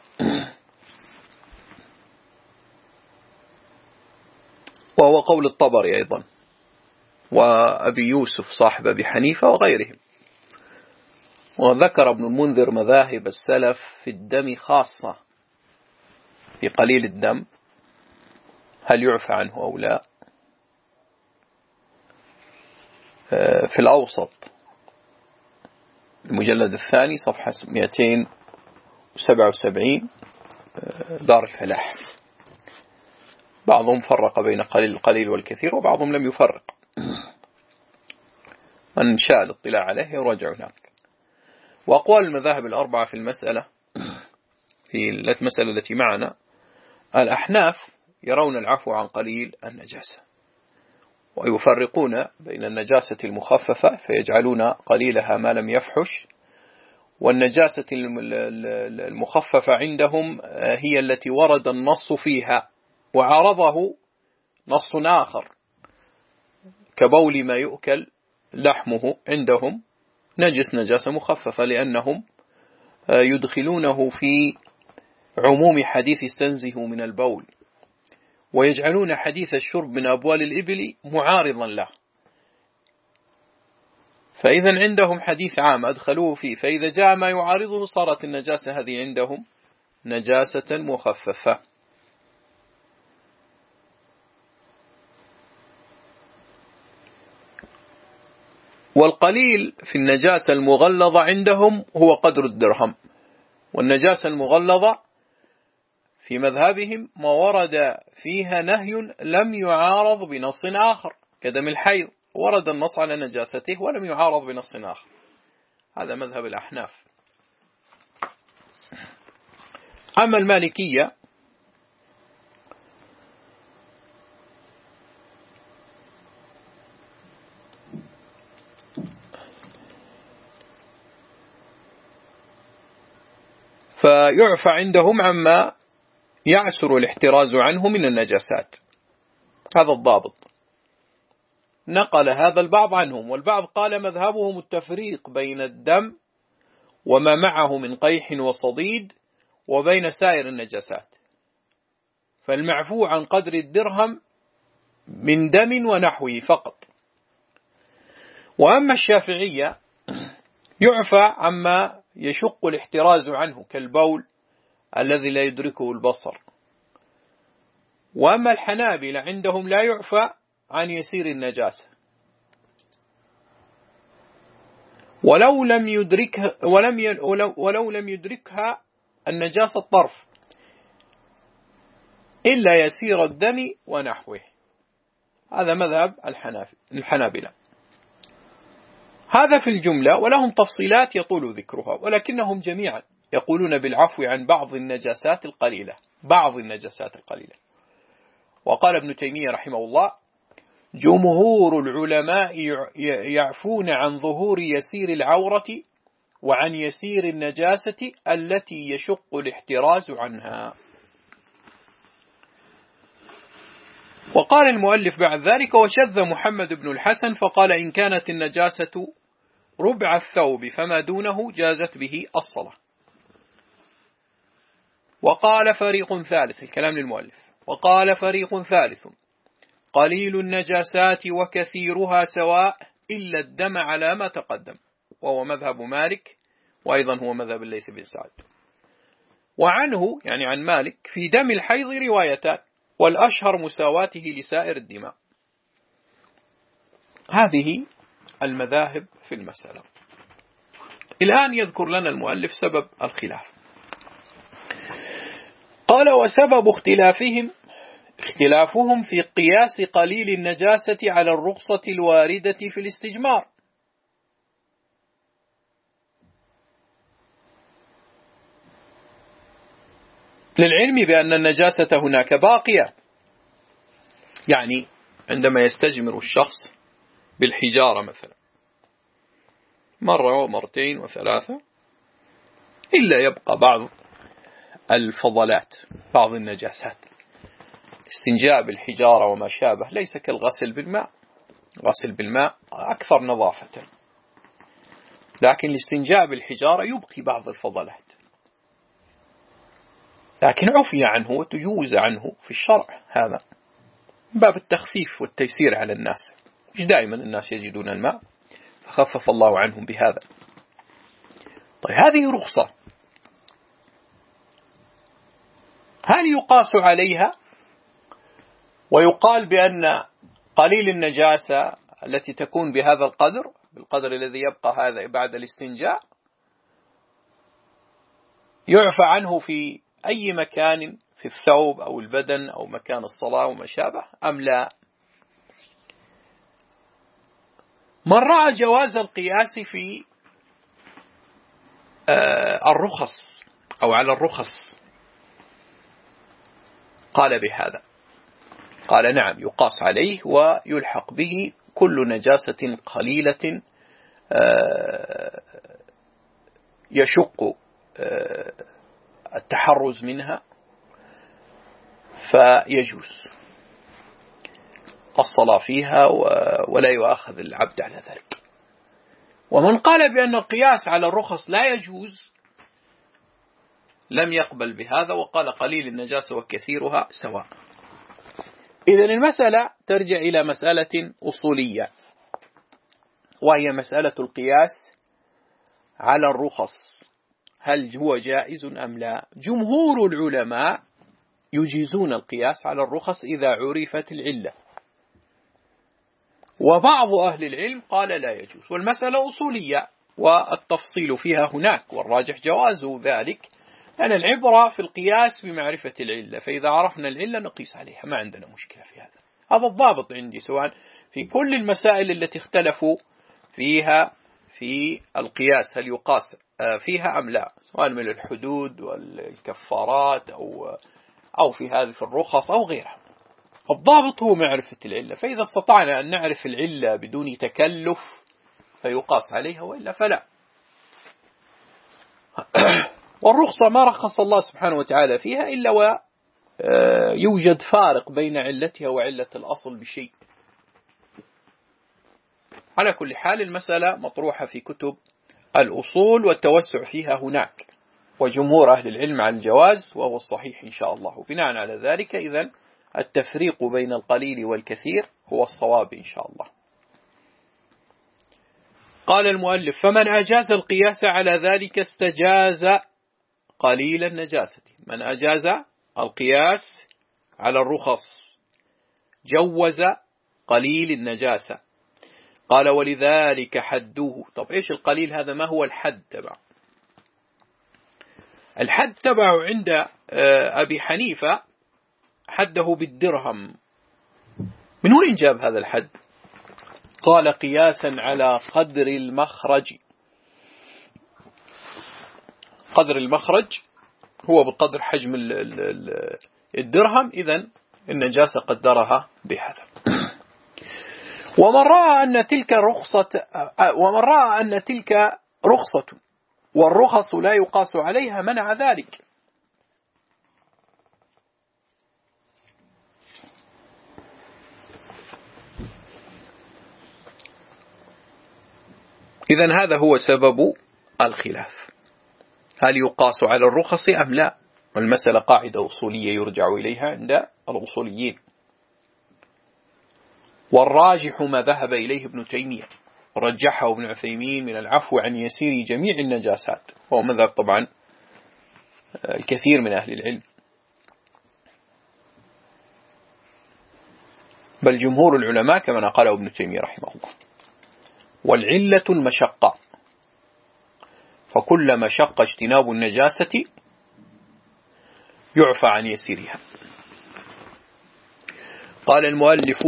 وهو قول الطبري أيضا، وأبي يوسف صاحب أبي حنيفة وغيرهم. وذكر ابن المنذر مذاهب السلف في الدم خاصة، في قليل الدم هل يعفى عنه أو لا. في الأوسط المجلد الثاني صفحة مئتين وسبعة وسبعين دار الفلاح. بعضهم فرق بين قليل القليل والكثير، وبعضهم لم يفرق. من شاء الاطلاع عليه يرجع هناك. وأقوال المذاهب الأربعة في المسألة، في المسألة التي معنا، الأحناف يرون العفو عن قليل النجاسة، ويفرقون بين النجاسة المخففة فيجعلون قليلها ما لم يفحش، والنجاسة المخففة عندهم هي التي ورد النص فيها وعارضه نص آخر، كبول ما يؤكل لحمه عندهم نجس نجاسة مخففة، لأنهم يدخلونه في عموم حديث استنزه من البول، ويجعلون حديث الشرب من أبوال الإبل معارضا له. فإذا عندهم حديث عام أدخلوه فيه، فإذا جاء ما يعارضه صارت النجاسة هذه عندهم نجاسة مخففة. والقليل في النجاسة المغلظة عندهم هو قدر الدرهم، والنجاسة المغلظة في مذهبهم ما ورد فيها نهي لم يعارض بنص آخر، كدم الحيض ورد النص على نجاسته ولم يعارض بنص آخر. هذا مذهب الأحناف. أما المالكية فيعفى عندهم عما يعسر الاحتراز عنه من النجاسات. هذا الضابط نقل هذا البعض عنهم، والبعض قال مذهبهم التفريق بين الدم وما معه من قيح وصديد وبين سائر النجاسات، فالمعفو عن قدر الدرهم من دم ونحوه فقط. وأما الشافعية يعفى عما يشق الاحتراز عنه كالبول الذي لا يدركه البصر. وأما الحنابلة عندهم لا يعفى عن يسير النجاسة، ولو لم يدركها ولم ي... ولو... ولو لم يدركها النجاسة الطرف إلا يسير الدم ونحوه. هذا مذهب الحنابلة. هذا في الجملة، ولهم تفصيلات يطول ذكرها، ولكنهم جميعا يقولون بالعفو عن بعض النجاسات القليلة، بعض النجاسات القليلة. وقال ابن تيمية رحمه الله: جمهور العلماء يعفون عن ظهور يسير العورة وعن يسير النجاسة التي يشق الاحتراز عنها. وقال المؤلف بعد ذلك: وشذ محمد بن الحسن فقال: إن كانت النجاسة ربع الثوب فما دونه جازت به الصلاة. وقال فريق ثالث، الكلام للمؤلف، وقال فريق ثالث: قليل النجاسات وكثيرها سواء إلا الدم على ما تقدم، وهو مذهب مالك، وأيضا هو مذهب الليث بن سعد. وعنه يعني عن مالك في دم الحيض روايتان، والأشهر مساواته لسائر الدماء. هذه المذاهب في المسألة. الآن يذكر لنا المؤلف سبب الخلاف. قال: وسبب اختلافهم اختلافهم في قياس قليل النجاسة على الرخصة الواردة في الاستجمار. للعلم بأن النجاسة هناك باقية، يعني عندما يستجمر الشخص بالحجارة مثلا مرة ومرتين وثلاثة إلا يبقى بعض الفضلات، بعض النجاسات. استنجاء بالحجارة وما شابه ليس كالغسل بالماء، غسل بالماء أكثر نظافة، لكن الاستنجاء بالحجارة يبقي بعض الفضلات، لكن عفي عنه وتجوز عنه في الشرع، هذا باب التخفيف والتيسير على الناس، مش دائما الناس يجدون الماء فخفف الله عنهم بهذا. طيب هذه رخصة، هل يقاس عليها ويقال بأن قليل النجاسة التي تكون بهذا القدر، بالقدر الذي يبقى هذا بعد الاستنجاء، يعفى عنه في أي مكان في الثوب أو البدن أو مكان الصلاة وما شابه أم لا؟ من رأى جواز القياس في الرخص أو على الرخص قال بهذا، قال نعم يقاس عليه ويلحق به كل نجاسة قليلة يشق التحرز منها فيجوز الصلاة فيها ولا يؤاخذ العبد على ذلك. ومن قال بأن القياس على الرخص لا يجوز لم يقبل بهذا وقال قليل النجاسة وكثيرها سواء. إذن المسألة ترجع إلى مسألة أصولية، وهي مسألة القياس على الرخص، هل هو جائز أم لا؟ جمهور العلماء يجيزون القياس على الرخص إذا عرفت العلة، وبعض أهل العلم قال لا يجوز، والمسألة أصولية والتفصيل فيها هناك، والراجح جواز ذلك، أن العبرة في القياس بمعرفة العلة، فإذا عرفنا العلة نقيس عليها، ما عندنا مشكلة في هذا. هذا الضابط عندي سواء في كل المسائل التي اختلفوا فيها في القياس هل يقاس فيها أم لا، سواء من الحدود والكفارات أو أو في هذه في الرخص أو غيرها. الضابط هو معرفة العلة، فإذا استطعنا أن نعرف العلة بدون تكلف فيقاس عليها، وإلا فلا. والرخصة ما رخص الله سبحانه وتعالى فيها إلا ويوجد فارق بين علتها وعلة الأصل بشيء. على كل حال المسألة مطروحة في كتب الأصول والتوسع فيها هناك، وجمهور أهل العلم عن الجواز وهو الصحيح إن شاء الله. بناء على ذلك إذن التفريق بين القليل والكثير هو الصواب إن شاء الله. قال المؤلف: فمن أجاز القياس على ذلك استجاز قليل النجاسة. من أجاز القياس على الرخص جوز قليل النجاسة. قال: ولذلك حده. طب إيش القليل هذا؟ ما هو الحد تبعه؟ الحد تبعه عند أبي حنيفة حده بالدرهم. من وين جاب هذا الحد؟ قال: قياسا على قدر المخرج. قدر المخرج هو بقدر حجم الدرهم، إذن النجاسة قدرها بهذا. ومن رأى أن تلك رخصة ومن رأى أن تلك رخصة والرخص لا يقاس عليها منع ذلك. إذن هذا هو سبب الخلاف، هل يقاس على الرخص أم لا؟ والمسألة قاعدة أصولية يرجع إليها عند الأصوليين، والراجح ما ذهب إليه ابن تيمية ورجحه ابن عثيمين من العفو عن يسير جميع النجاسات، وهو مذهب طبعا الكثير من أهل العلم، بل جمهور العلماء كما قاله ابن تيمية رحمه الله. والعلة المشقة، فكل مشقة اجتناب النجاسة يعفى عن يسيرها. قال المؤلف: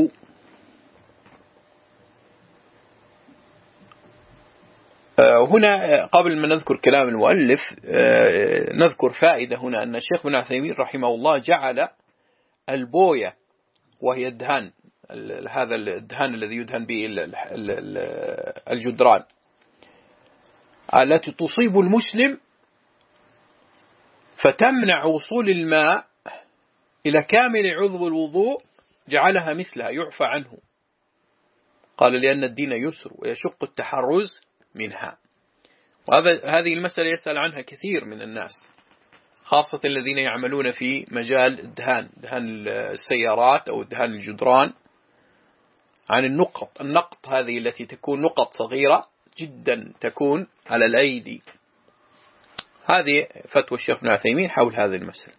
هنا قبل ما نذكر كلام المؤلف نذكر فائدة هنا، أن الشيخ ابن عثيمين رحمه الله جعل البوية، وهي الدهان، هذا الدهان الذي يدهن به الجدران التي تصيب المسلم فتمنع وصول الماء إلى كامل عضو الوضوء، جعلها مثلها يعفى عنه. قال لأن الدين يسر ويشق التحرز منها. وهذا هذه المسألة يسأل عنها كثير من الناس، خاصة الذين يعملون في مجال الدهان، دهان السيارات أو دهان الجدران، عن النقط النقط هذه التي تكون نقط صغيرة جدا تكون على الأيدي. هذه فتوى الشيخ ابن عثيمين حول هذه المسألة.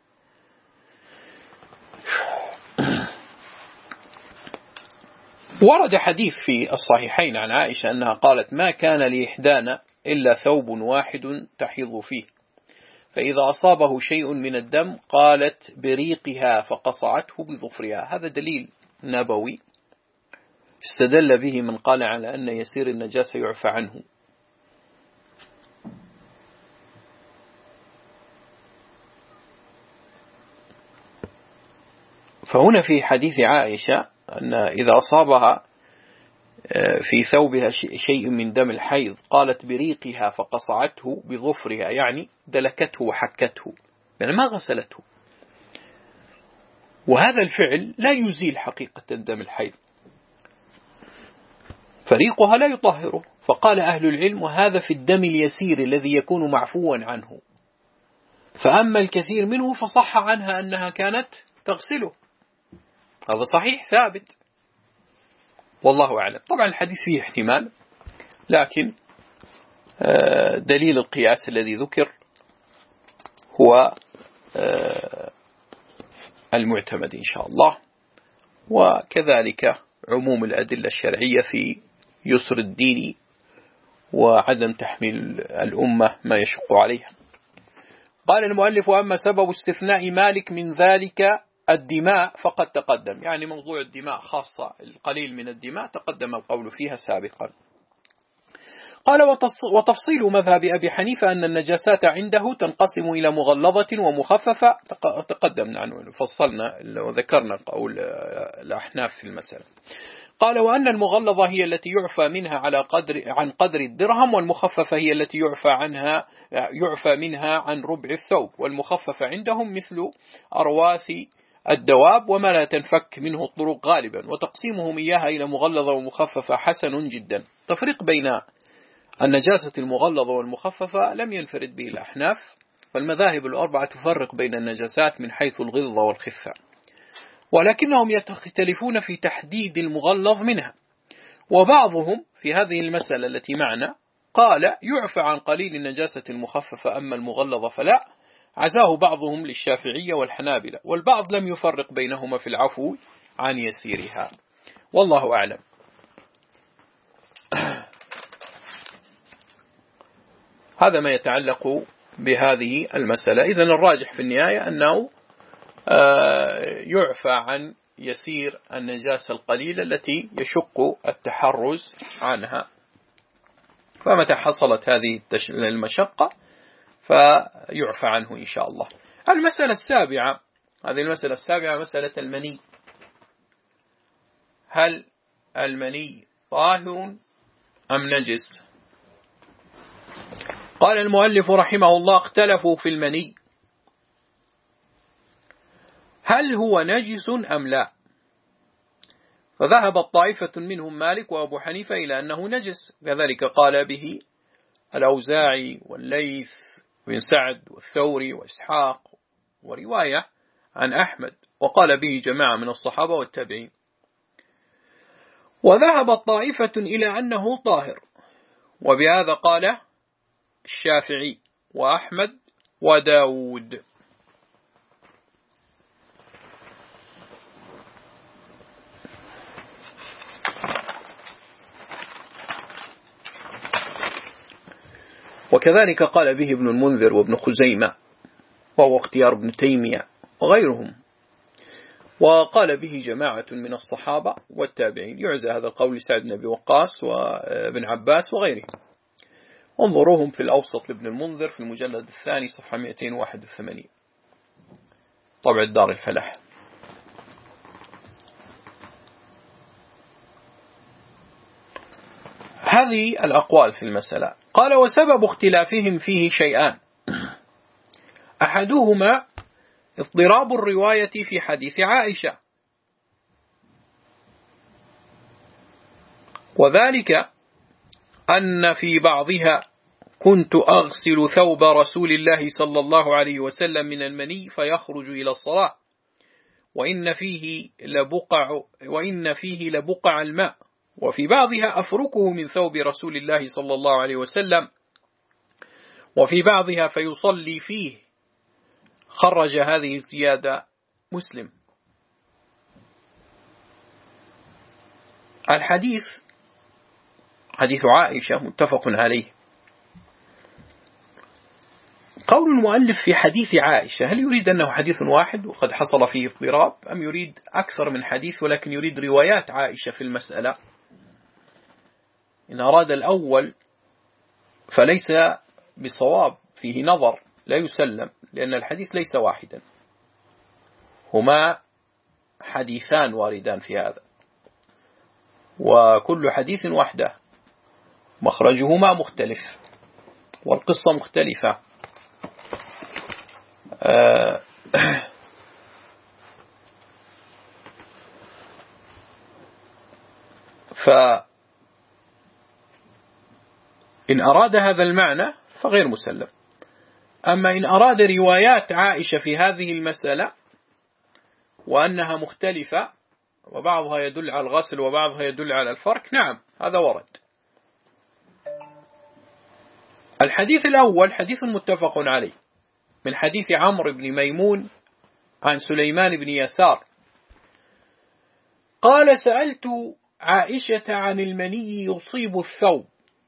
ورد حديث في الصحيحين عن عائشة أنها قالت: ما كان لإحدانا إلا ثوب واحد تحيض فيه، فإذا أصابه شيء من الدم قالت بريقها فقصعته بظفرها. هذا دليل نبوي استدل به من قال على أن يسير النجاسة يعفى عنه. فهنا في حديث عائشة أن إذا أصابها في ثوبها شيء من دم الحيض قالت بريقها فقصعته بظفرها، يعني دلكته وحكته، يعني ما غسلته. وهذا الفعل لا يزيل حقيقة دم الحيض، فريقها لا يطهره. فقال أهل العلم: وهذا في الدم اليسير الذي يكون معفوا عنه، فأما الكثير منه فصح عنها أنها كانت تغسله. هذا صحيح ثابت، والله أعلم. طبعا الحديث فيه احتمال، لكن دليل القياس الذي ذكر هو المعتمد إن شاء الله، وكذلك عموم الأدلة الشرعية في يسر الدين وعدم تحميل الأمة ما يشق عليها. قال المؤلف: وأما سبب استثناء مالك من ذلك الدماء فقد تقدم. يعني موضوع الدماء خاصة، القليل من الدماء تقدم القول فيها سابقا. قال: وتفصيل مذهب أبي حنيفة أن النجاسات عنده تنقسم إلى مغلظة ومخففة، تقدمنا عنه فصلنا وذكرنا قول الأحناف في المسألة. قال: وأن المغلظة هي التي يعفى منها على قدر عن قدر الدرهم، والمخففة هي التي يعفى عنها يعفى منها عن ربع الثوب. والمخففة عندهم مثل أرواث الدواب وما لا تنفك منه الطرق غالبا. وتقسيمهم إياها إلى مغلظة ومخففة حسن جدا. تفريق بين النجاسة المغلظة والمخففة لم ينفرد به الأحناف، فالمذاهب الأربعة تفرق بين النجاسات من حيث الغلظة والخفة، ولكنهم يختلفون في تحديد المغلظ منها. وبعضهم في هذه المسألة التي معنا قال يعفى عن قليل النجاسة المخففة، أما المغلظة فلا. عزاه بعضهم للشافعية والحنابلة، والبعض لم يفرق بينهما في العفو عن يسيرها، والله أعلم. هذا ما يتعلق بهذه المسألة. إذن الراجح في النهاية أنه يعفى عن يسير النجاسة القليلة التي يشق التحرز عنها، فمتى حصلت هذه المشقة فيعفى عنه إن شاء الله. المسألة السابعة، هذه المسألة السابعة مسألة المني. هل المني طاهر أم نجس؟ قال المؤلف رحمه الله: اختلفوا في المني هل هو نجس أم لا، فذهب طائفة منهم مالك وأبو حنيفة إلى أنه نجس، كذلك قال به الأوزاعي والليث بن سعد والثوري وإسحاق، ورواية عن أحمد، وقال به جماعة من الصحابة والتابعين. وذهب طائفة إلى أنه طاهر، وبهذا قال الشافعي وأحمد وداود. وكذلك قال به ابن المنذر وابن خزيمة، وهو اختيار ابن تيمية وغيرهم، وقال به جماعة من الصحابة والتابعين. يعزى هذا القول لسعد بن أبي وقاص وابن عباس وغيرهم. انظروهم في الأوسط لابن المنذر في المجلد الثاني صفحة مئتين وواحد وثمانين، طبع الدار الفلاح. هذه الأقوال في المسألة. قال: وسبب اختلافهم فيه شيئان: أحدهما اضطراب الرواية في حديث عائشة، وذلك أن في بعضها كنت أغسل ثوب رسول الله صلى الله عليه وسلم من المني فيخرج إلى الصلاة وإن فيه لبقع وإن فيه لبقع الماء، وفي بعضها أفركه من ثوب رسول الله صلى الله عليه وسلم، وفي بعضها فيصلي فيه. خرج هذه الزيادة مسلم. الحديث حديث عائشة متفق عليه. قول المؤلف في حديث عائشة، هل يريد أنه حديث واحد وقد حصل فيه اضطراب، أم يريد أكثر من حديث ولكن يريد روايات عائشة في المسألة؟ إن أراد الأول فليس بصواب، فيه نظر لا يسلم، لأن الحديث ليس واحدا، هما حديثان واردان في هذا، وكل حديث وحده، مخرجهما مختلف والقصة مختلفة. آه فإن أراد هذا المعنى فغير مسلم. أما إن أراد روايات عائشة في هذه المسألة وأنها مختلفة وبعضها يدل على الغسل وبعضها يدل على الفرك، نعم هذا ورد. الحديث الأول حديث متفق عليه من حديث عمرو بن ميمون عن سليمان بن يسار قال: سألت عائشة عن المني يصيب الثوب،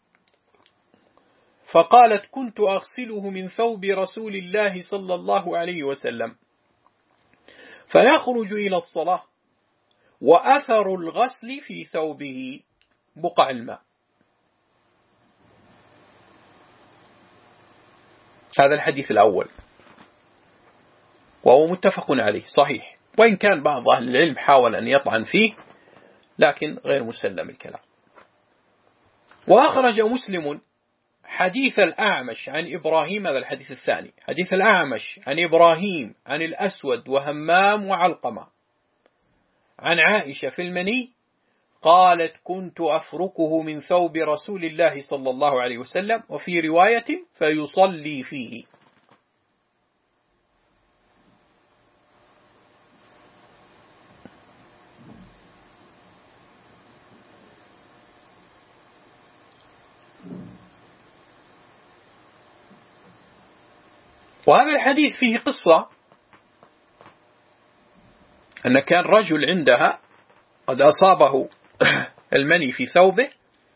فقالت: كنت أغسله من ثوب رسول الله صلى الله عليه وسلم فيخرج إلى الصلاة وأثر الغسل في ثوبه بقع الماء. هذا الحديث الأول وهو متفق عليه صحيح، وإن كان بعض أهل العلم حاول أن يطعن فيه لكن غير مسلم الكلام. وأخرج مسلم حديث الأعمش عن إبراهيم، هذا الحديث الثاني، حديث الأعمش عن إبراهيم عن الأسود وهمام وعلقمة عن عائشة في المني قالت: كنت أفركه من ثوب رسول الله صلى الله عليه وسلم، وفي رواية فيصلي فيه. وهذا الحديث فيه قصة أن كان رجل عندها قد أصابه المني في ثوبه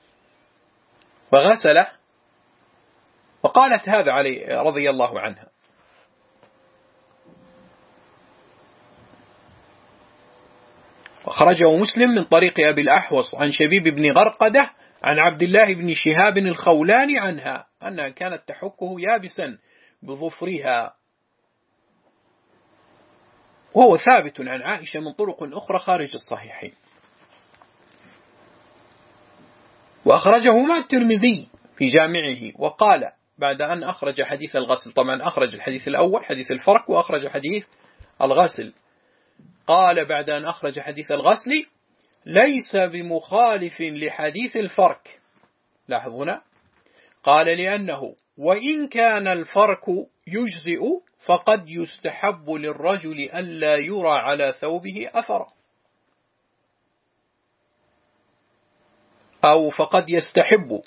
فغسله، وقالت هذا عليه رضي الله عنها. وخرجه مسلم من طريق أبي الأحوص عن شبيب بن غرقدة عن عبد الله بن شهاب الخولاني عنها أنها كانت تحكه يابسا بظفرها، وهو ثابت عن عائشة من طرق أخرى خارج الصحيحين. وأخرجهما الترمذي في جامعه وقال بعد أن أخرج حديث الغسل، طبعا أخرج الحديث الأول حديث الفرق وأخرج حديث الغسل، قال بعد أن أخرج حديث الغسل: ليس بمخالف لحديث الفرك. لاحظونا، قال: لأنه وإن كان الفرك يجزئ فقد يستحب للرجل ألا يرى على ثوبه أثر، أو فقد يستحب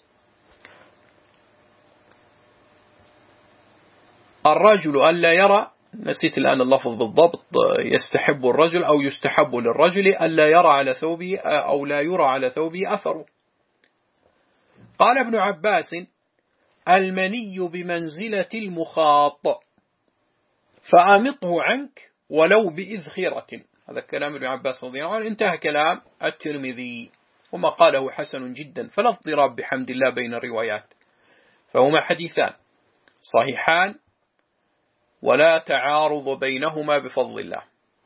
الرجل ألا يرى، نسيت الآن اللفظ بالضبط، يستحب الرجل أو يستحب للرجل ألا يرى على ثوبه أو لا يرى على ثوبه أثر. قال ابن عباس: المني بمنزلة المخاط فأمطه عنك ولو بإذخرة. هذا كلام ابن عباس رضي الله عنه. انتهى كلام الترمذي، وما قاله حسن جدا، فلا اضطراب بحمد الله بين الروايات، فهما حديثان صحيحان ولا تعارض بينهما بفضل الله.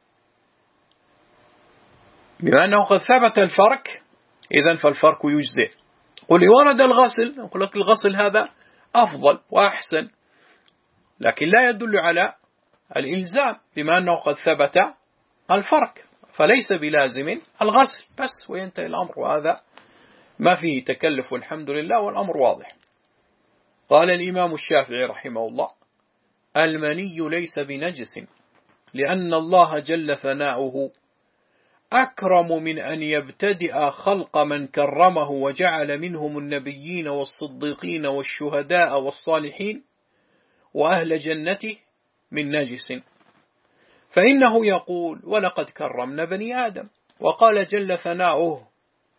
بما أنه قد ثبت الفرق إذن فالفرق يجزئ. قل ورد الغسل، أقول لك الغسل هذا أفضل وأحسن، لكن لا يدل على الإلزام بما أنه قد ثبت الفرق، فليس بلازم الغسل بس وينتهي الأمر. وهذا ما فيه تكلف والحمد لله والأمر واضح. قال الإمام الشافعي رحمه الله: المني ليس بنجس، لأن الله جل ثناؤه أكرم من أن يبتدئ خلق من كرمه وجعل منهم النبيين والصديقين والشهداء والصالحين وأهل جنته من نجس، فإنه يقول: ولقد كرمنا بني آدم. وقال جل ثناؤه: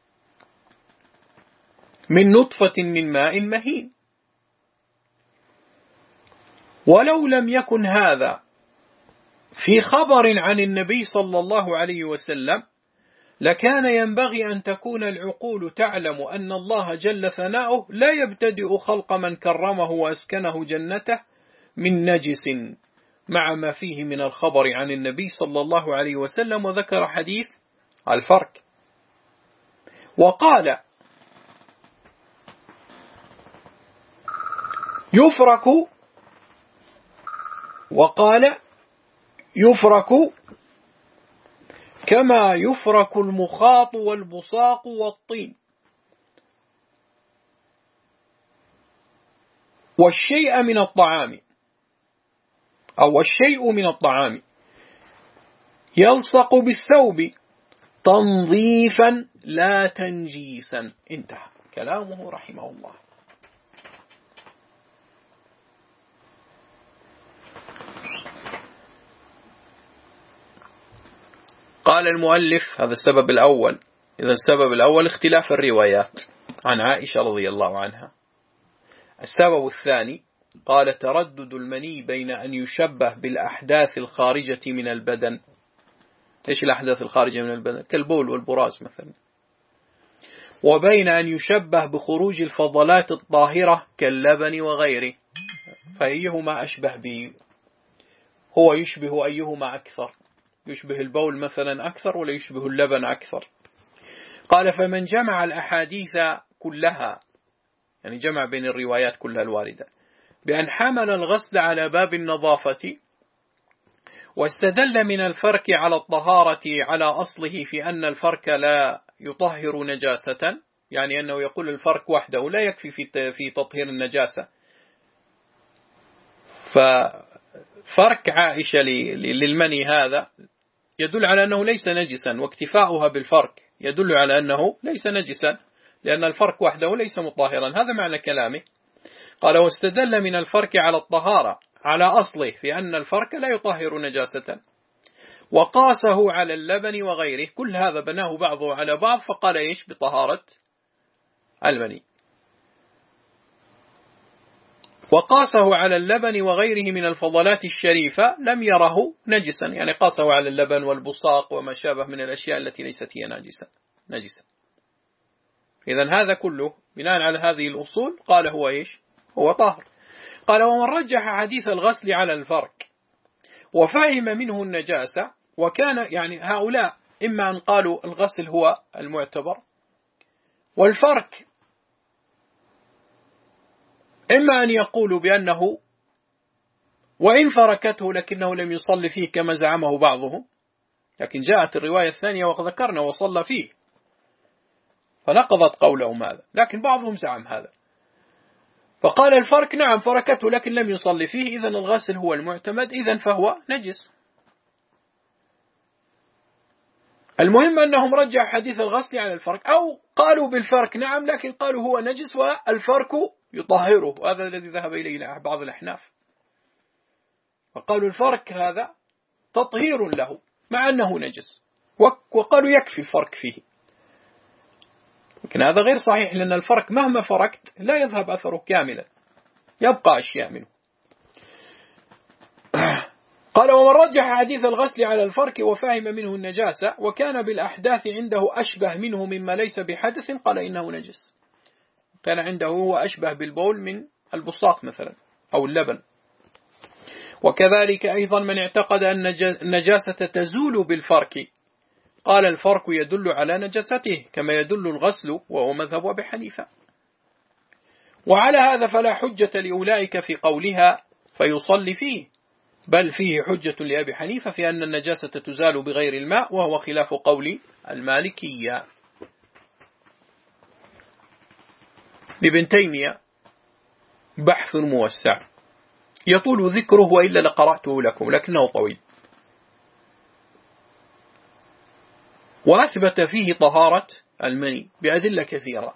من نطفة من ماء مهين. ولو لم يكن هذا في خبر عن النبي صلى الله عليه وسلم لكان ينبغي أن تكون العقول تعلم أن الله جل ثناؤه لا يبتدئ خلق من كرمه وأسكنه جنته من نجس، مع ما فيه من الخبر عن النبي صلى الله عليه وسلم، وذكر حديث الفرق. وقال: يفرك وقال يفرك كما يفرك المخاط والبصاق والطين، والشيء من الطعام أو الشيء من الطعام يلصق بالثوب تنظيفا لا تنجيسا. انتهى كلامه رحمه الله. قال المؤلف: هذا السبب الأول. إذا السبب الأول اختلاف الروايات عن عائشة رضي الله عنها. السبب الثاني قال: تردد المني بين أن يشبه بالأحداث الخارجة من البدن. إيش الأحداث الخارجة من البدن؟ كالبول والبراز مثلا. وبين أن يشبه بخروج الفضلات الطاهرة كاللبن وغيره، فأيهما أشبه به؟ هو يشبه أيهما أكثر؟ يشبه البول مثلا أكثر ولا يشبه اللبن أكثر؟ قال: فمن جمع الأحاديث كلها، يعني جمع بين الروايات كلها الواردة، بأن حمل الغسل على باب النظافة، واستدل من الفرك على الطهارة على أصله في أن الفرك لا يطهر نجاسة، يعني أنه يقول الفرك وحده لا يكفي في تطهير النجاسة، ففرك عائشة للمني هذا يدل على أنه ليس نجسا، واكتفاؤها بالفرك يدل على أنه ليس نجسا، لأن الفرك وحده ليس مطهرا. هذا معنى كلامه. قال: واستدل من الفرك على الطهارة على أصله في أن الفرك لا يطهر نجاسة، وقاسه على اللبن وغيره. كل هذا بناه بعضه على بعض، فقال إيش؟ بطهارة المني. وقاسه على اللبن وغيره من الفضلات الشريفة لم يره نجسا، يعني قاسه على اللبن والبصاق وما شابه من الأشياء التي ليست هي نجسة نجسة. إذن هذا كله بناء على هذه الأصول قال هو إيش؟ هو طاهر. قال: ومن رجح حديث الغسل على الفرك وفهم منه النجاسة، وكان يعني هؤلاء إما أن قالوا الغسل هو المعتبر، والفرك إما أن يقولوا بأنه وإن فركته لكنه لم يصلي فيه كما زعمه بعضهم، لكن جاءت الرواية الثانية وذكرنا وصلى فيه فنقضت قولهم هذا، لكن بعضهم زعم هذا، فقال الفرك نعم فركته لكن لم يصلي فيه، إذن الغسل هو المعتمد، إذن فهو نجس. المهم أنهم رجعوا حديث الغسل على الفرك، أو قالوا بالفرك نعم لكن قالوا هو نجس والفرك يطهره، وهذا الذي ذهب إليه بعض الأحناف، فقالوا الفرك هذا تطهير له مع أنه نجس، وقالوا يكفي الفرك فيه. لكن هذا غير صحيح، لأن الفرك مهما فركت لا يذهب أثره كاملا، يبقى أشياء منه. قال: ومن رجح حديث الغسل على الفرك وفهم منه النجاسة وكان بالأحداث عنده أشبه منه مما ليس بحدث، قال إنه نجس. كان عنده هو أشبه بالبول من البصاق مثلا أو اللبن. وكذلك أيضا من اعتقد أن النجاسة تزول بالفرك، قال الفرك يدل على نجاسته كما يدل الغسل، وهو مذهب أبي حنيفة. وعلى هذا فلا حجة لأولئك في قولها فيصلي فيه، بل فيه حجة لأبي حنيفة في أن النجاسة تزال بغير الماء، وهو خلاف قول المالكية. لابن تيمية بحث موسع يطول ذكره وإلا لقرأته لكم لكنه طويل، وأثبت فيه طهارة المني بأدلة كثيرة،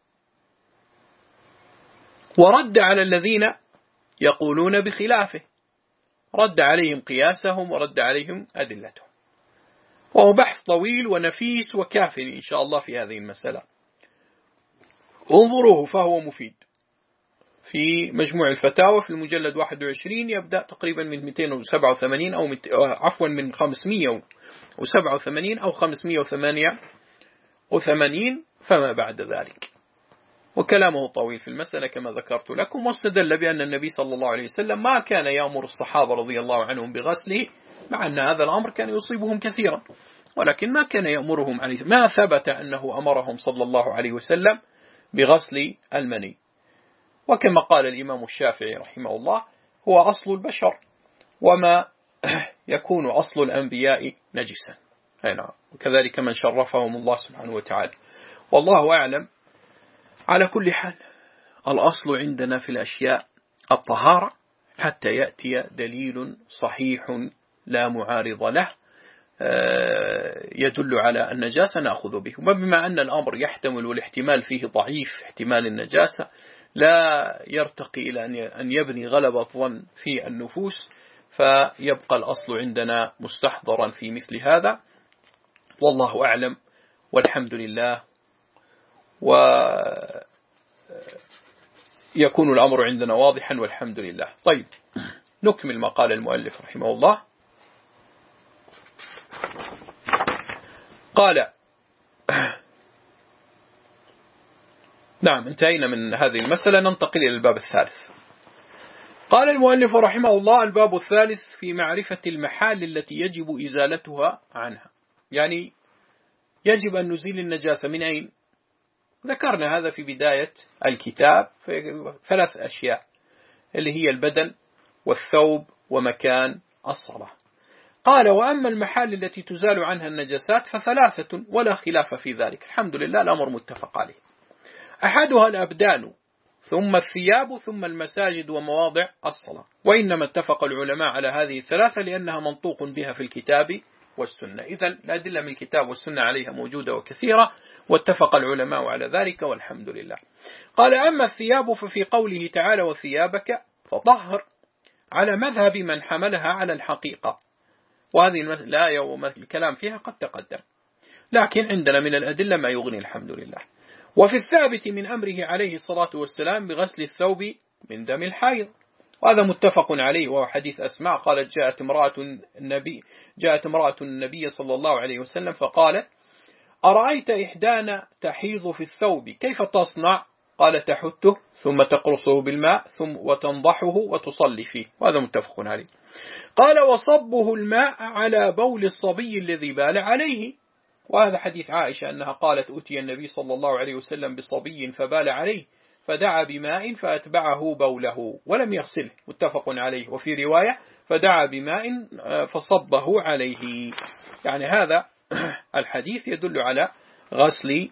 ورد على الذين يقولون بخلافه، رد عليهم قياسهم ورد عليهم أدلتهم، وهو بحث طويل ونفيس وكاف إن شاء الله في هذه المسألة. انظروه فهو مفيد في مجموع الفتاوى في المجلد واحد وعشرين، يبدأ تقريبا من مئتين وسبعة وثمانين أو عفوا من خمسمئة وسبعة وثمانين أو خمسمئة وثمانية وثمانين فما بعد ذلك، وكلامه طويل في المسألة كما ذكرت لكم. واستدل بأن النبي صلى الله عليه وسلم ما كان يأمر الصحابة رضي الله عنهم بغسله، مع أن هذا الأمر كان يصيبهم كثيرا، ولكن ما كان يأمرهم عليه، ما ثبت أنه أمرهم صلى الله عليه وسلم بغسل المني. وكما قال الإمام الشافعي رحمه الله هو أصل البشر، وما يكون أصل الأنبياء نجسا، وكذلك من شرفهم الله سبحانه وتعالى. والله أعلم. على كل حال الأصل عندنا في الأشياء الطهارة حتى يأتي دليل صحيح لا معارض له يدل على النجاسة نأخذ به، وبما أن الأمر يحتمل والاحتمال فيه ضعيف، احتمال النجاسة لا يرتقي إلى أن يبني غلبة ظن في النفوس، فيبقى الأصل عندنا مستحضرا في مثل هذا، والله أعلم والحمد لله. ويكون الأمر عندنا واضحا والحمد لله. طيب نكمل ما قال المؤلف رحمه الله. قال نعم انتهينا من هذه المسألة، ننتقل إلى الباب الثالث. قال المؤلف رحمه الله: الباب الثالث في معرفة المحال التي يجب إزالتها عنها، يعني يجب أن نزيل النجاسة من أين؟ ذكرنا هذا في بداية الكتاب في ثلاث أشياء اللي هي البدن والثوب ومكان الصلاة. قال: وأما المحال التي تزال عنها النجاسات فثلاثة ولا خلاف في ذلك، الحمد لله الأمر متفق عليه. أحدها الأبدان، ثم الثياب، ثم المساجد ومواضع الصلاة. وإنما اتفق العلماء على هذه الثلاثة لأنها منطوق بها في الكتاب والسنة، إذن الأدلة من الكتاب والسنة عليها موجودة وكثيرة، واتفق العلماء على ذلك والحمد لله. قال: أما الثياب ففي قوله تعالى: وثيابك فطهر، على مذهب من حملها على الحقيقة، وهذه الآية والكلام فيها قد تقدم، لكن عندنا من الأدلة ما يغني الحمد لله. وفي الثابت من أمره عليه الصلاة والسلام بغسل الثوب من دم الحيض، وهذا متفق عليه، وهو حديث أسماء قالت: جاءت امرأة النبي جاءت امرأة النبي صلى الله عليه وسلم فقالت: أرأيت إحدانا تحيض في الثوب كيف تصنع؟ قال: تحته ثم تقرصه بالماء ثم وتنضحه وتصلي فيه، وهذا متفق عليه. قال: وصبه الماء على بول الصبي الذي بال عليه، وهذا حديث عائشة أنها قالت: أتي النبي صلى الله عليه وسلم بصبي فبال عليه فدعا بماء فأتبعه بوله ولم يغسله، متفق عليه. وفي رواية: فدعا بماء فصبه عليه، يعني هذا الحديث يدل على غسل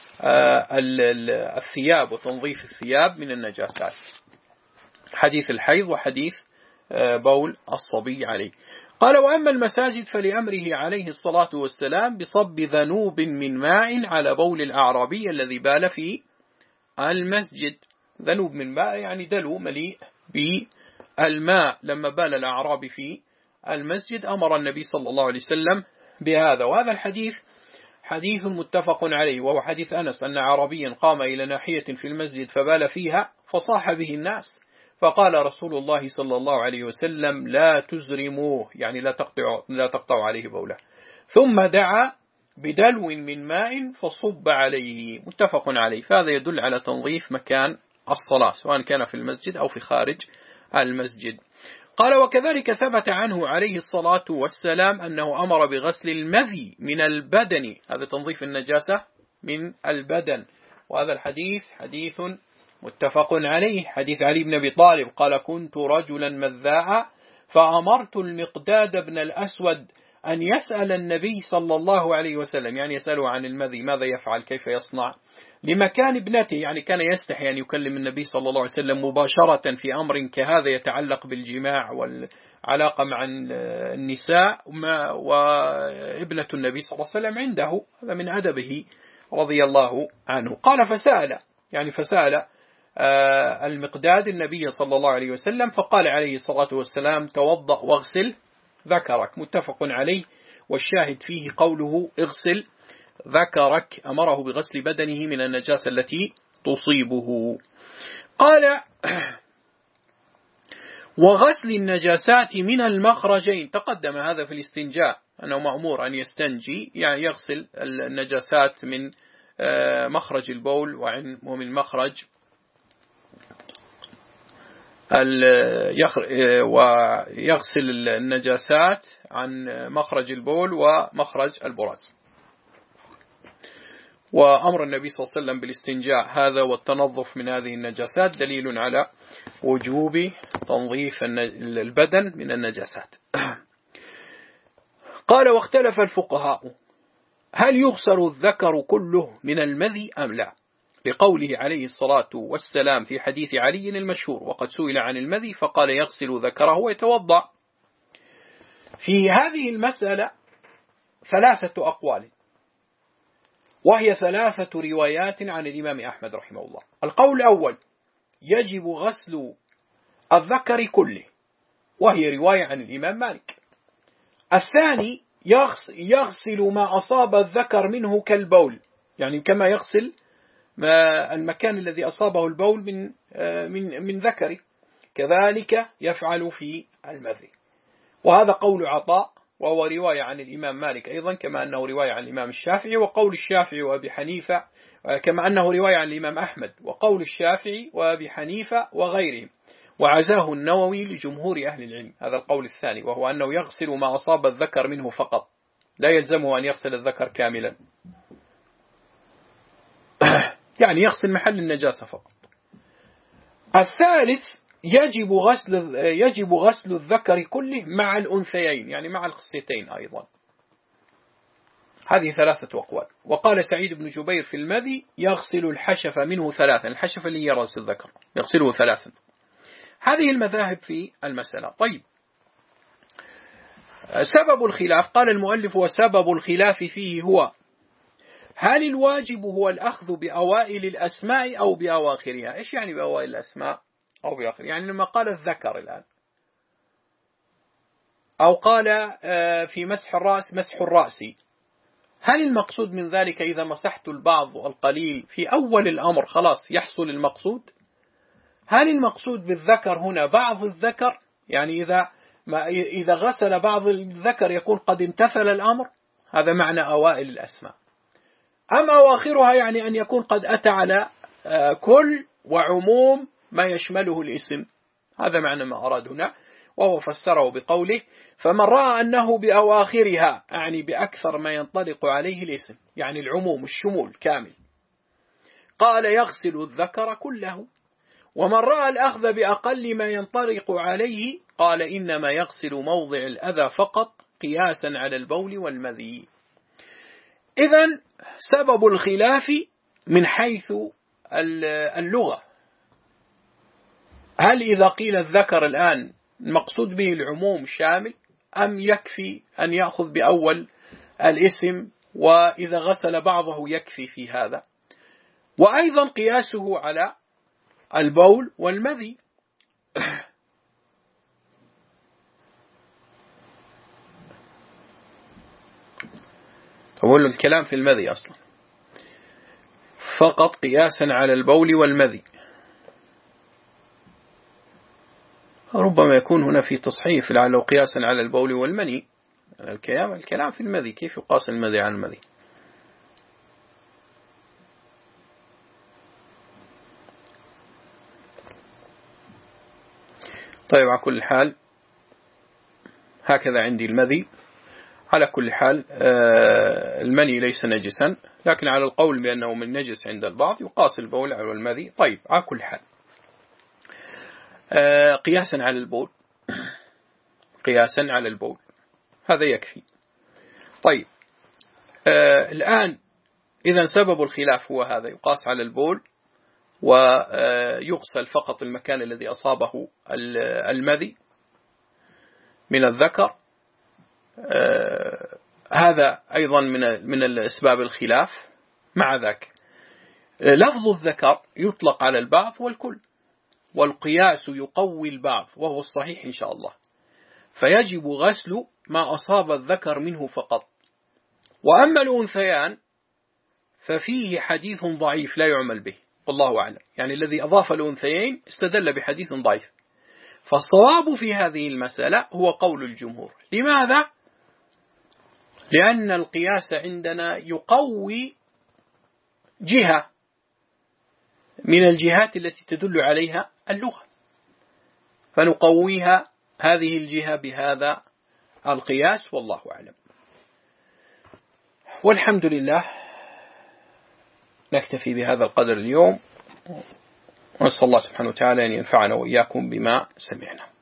الثياب وتنظيف الثياب من النجاسات، حديث الحيض وحديث بول الصبي عليه. قال: وأما المساجد فلأمره عليه الصلاة والسلام بصب ذنوب من ماء على بول الأعرابي الذي بال في المسجد. ذنوب من ماء يعني دلو مليء بالماء، لما بال الأعرابي في المسجد أمر النبي صلى الله عليه وسلم بهذا. وهذا الحديث حديث متفق عليه، وهو حديث أنس أن عربيا قام إلى ناحية في المسجد فبال فيها فصاح به الناس، فقال رسول الله صلى الله عليه وسلم: لا تزرموه، يعني لا تقطعوا لا تقطعوا عليه بوله، ثم دعا بدلو من ماء فصب عليه، متفق عليه. فهذا يدل على تنظيف مكان الصلاة سواء كان في المسجد أو في خارج المسجد. قال: وكذلك ثبت عنه عليه الصلاة والسلام أنه أمر بغسل المذي من البدن، هذا تنظيف النجاسة من البدن، وهذا الحديث حديث متفق عليه، حديث علي بن أبي طالب قال: كنت رجلا مذاعا فأمرت المقداد بن الأسود أن يسأل النبي صلى الله عليه وسلم، يعني يسأله عن المذي ماذا يفعل كيف يصنع، لمكان ابنته، يعني كان يستحي أن يكلم النبي صلى الله عليه وسلم مباشرة في أمر كهذا يتعلق بالجماع والعلاقة مع النساء، وابنة النبي صلى الله عليه وسلم عنده، هذا من أدبه رضي الله عنه. قال فسأل، يعني فسأل المقداد النبي صلى الله عليه وسلم، فقال عليه الصلاة والسلام توضأ واغسل ذكرك، متفق عليه. والشاهد فيه قوله اغسل ذكرك، أمره بغسل بدنه من النجاسة التي تصيبه. قال وغسل النجاسات من المخرجين، تقدم هذا في الاستنجاء أنه مأمور أن يستنجي، يعني يغسل النجاسات من مخرج البول ومن مخرج ويغسل النجاسات عن مخرج البول ومخرج البراز. وأمر النبي صلى الله عليه وسلم بالاستنجاء هذا والتنظف من هذه النجاسات دليل على وجوب تنظيف البدن من النجاسات. قال واختلف الفقهاء هل يغسل الذكر كله من المذي أم لا، لقوله عليه الصلاة والسلام في حديث علي المشهور وقد سئل عن المذي فقال يغسل ذكره ويتوضأ. في هذه المسألة ثلاثة أقوال، وهي ثلاثة روايات عن الإمام أحمد رحمه الله. القول الأول يجب غسل الذكر كله، وهي رواية عن الإمام مالك. الثاني يغسل ما أصاب الذكر منه كالبول، يعني كما يغسل ما المكان الذي أصابه البول من من من ذكره، كذلك يفعل في المذي. وهذا قول عطاء، وهو رواية عن الإمام مالك أيضا، كما أنه رواية عن الإمام الشافعي، وقول الشافعي وأبي حنيفة، كما أنه رواية عن الإمام أحمد، وقول الشافعي وأبي حنيفة وغيرهم. وعزاه النووي لجمهور أهل العلم هذا القول الثاني، وهو أنه يغسل ما أصاب الذكر منه فقط، لا يلزمه أن يغسل الذكر كاملا، يعني يغسل محل النجاسة فقط. الثالث يجب غسل يجب غسل الذكر كله مع الأنثيين، يعني مع الخصيتين أيضا. هذه ثلاثة أقوال. وقال سعيد بن جبير في المذي يغسل الحشف منه ثلاثا، الحشف اللي يرأس الذكر يغسله ثلاثا. هذه المذاهب في المسألة. طيب، سبب الخلاف، قال المؤلف وسبب الخلاف فيه هو هل الواجب هو الأخذ بأوائل الأسماء أو بأواخرها؟ إيش يعني بأوائل الأسماء أو بآخر؟ يعني لما قال الذكر الآن، أو قال في مسح الرأس مسح الرأس، هل المقصود من ذلك إذا مسحت البعض القليل في أول الأمر خلاص يحصل المقصود؟ هل المقصود بالذكر هنا بعض الذكر، يعني إذا ما إذا غسل بعض الذكر يكون قد امتثل الأمر؟ هذا معنى أوائل الأسماء. أم أواخرها يعني أن يكون قد أتى على كل وعموم ما يشمله الاسم؟ هذا معنى ما أراد هنا، وهو فسره بقوله فمن رأى أنه بأواخرها، يعني بأكثر ما ينطلق عليه الاسم، يعني العموم الشمول كامل، قال يغسل الذكر كله. ومن رأى الأخذ بأقل ما ينطلق عليه قال إنما يغسل موضع الأذى فقط قياسا على البول والمذي. إذن سبب الخلاف من حيث اللغة، هل إذا قيل الذكر الآن المقصود به العموم شامل، أم يكفي أن يأخذ بأول الاسم وإذا غسل بعضه يكفي في هذا؟ وأيضا قياسه على البول والمذي. أقول الكلام في المذي أصلا فقط قياسا على البول والمذي، ربما يكون هنا في تصحيف لعله قياسا على البول والمني. الكلام الكلام في المذي، كيف يقاس المذي على المذي؟ طيب، على كل حال هكذا عندي المذي. على كل حال المني ليس نجسا، لكن على القول بأنه من نجس عند البعض يقاس البول على المذي. طيب، على كل حال قياسا على البول، قياسا على البول هذا يكفي. طيب، الآن إذا سبب الخلاف هو هذا، يقاس على البول ويغسل فقط المكان الذي أصابه المذي من الذكر. هذا أيضا من من الأسباب الخلاف. مع ذاك لفظ الذكر يطلق على البعض والكل، والقياس يقوي البعض وهو الصحيح إن شاء الله، فيجب غسل ما أصاب الذكر منه فقط. وأما الأنثيان ففيه حديث ضعيف لا يعمل به والله أعلم، يعني الذي أضاف الأنثيين استدل بحديث ضعيف. فالصواب في هذه المسألة هو قول الجمهور. لماذا؟ لأن القياس عندنا يقوي جهة من الجهات التي تدل عليها اللغة، فنقويها هذه الجهة بهذا القياس والله أعلم. والحمد لله، نكتفي بهذا القدر اليوم، ونسأل الله سبحانه وتعالى أن ينفعنا وإياكم بما سمعنا.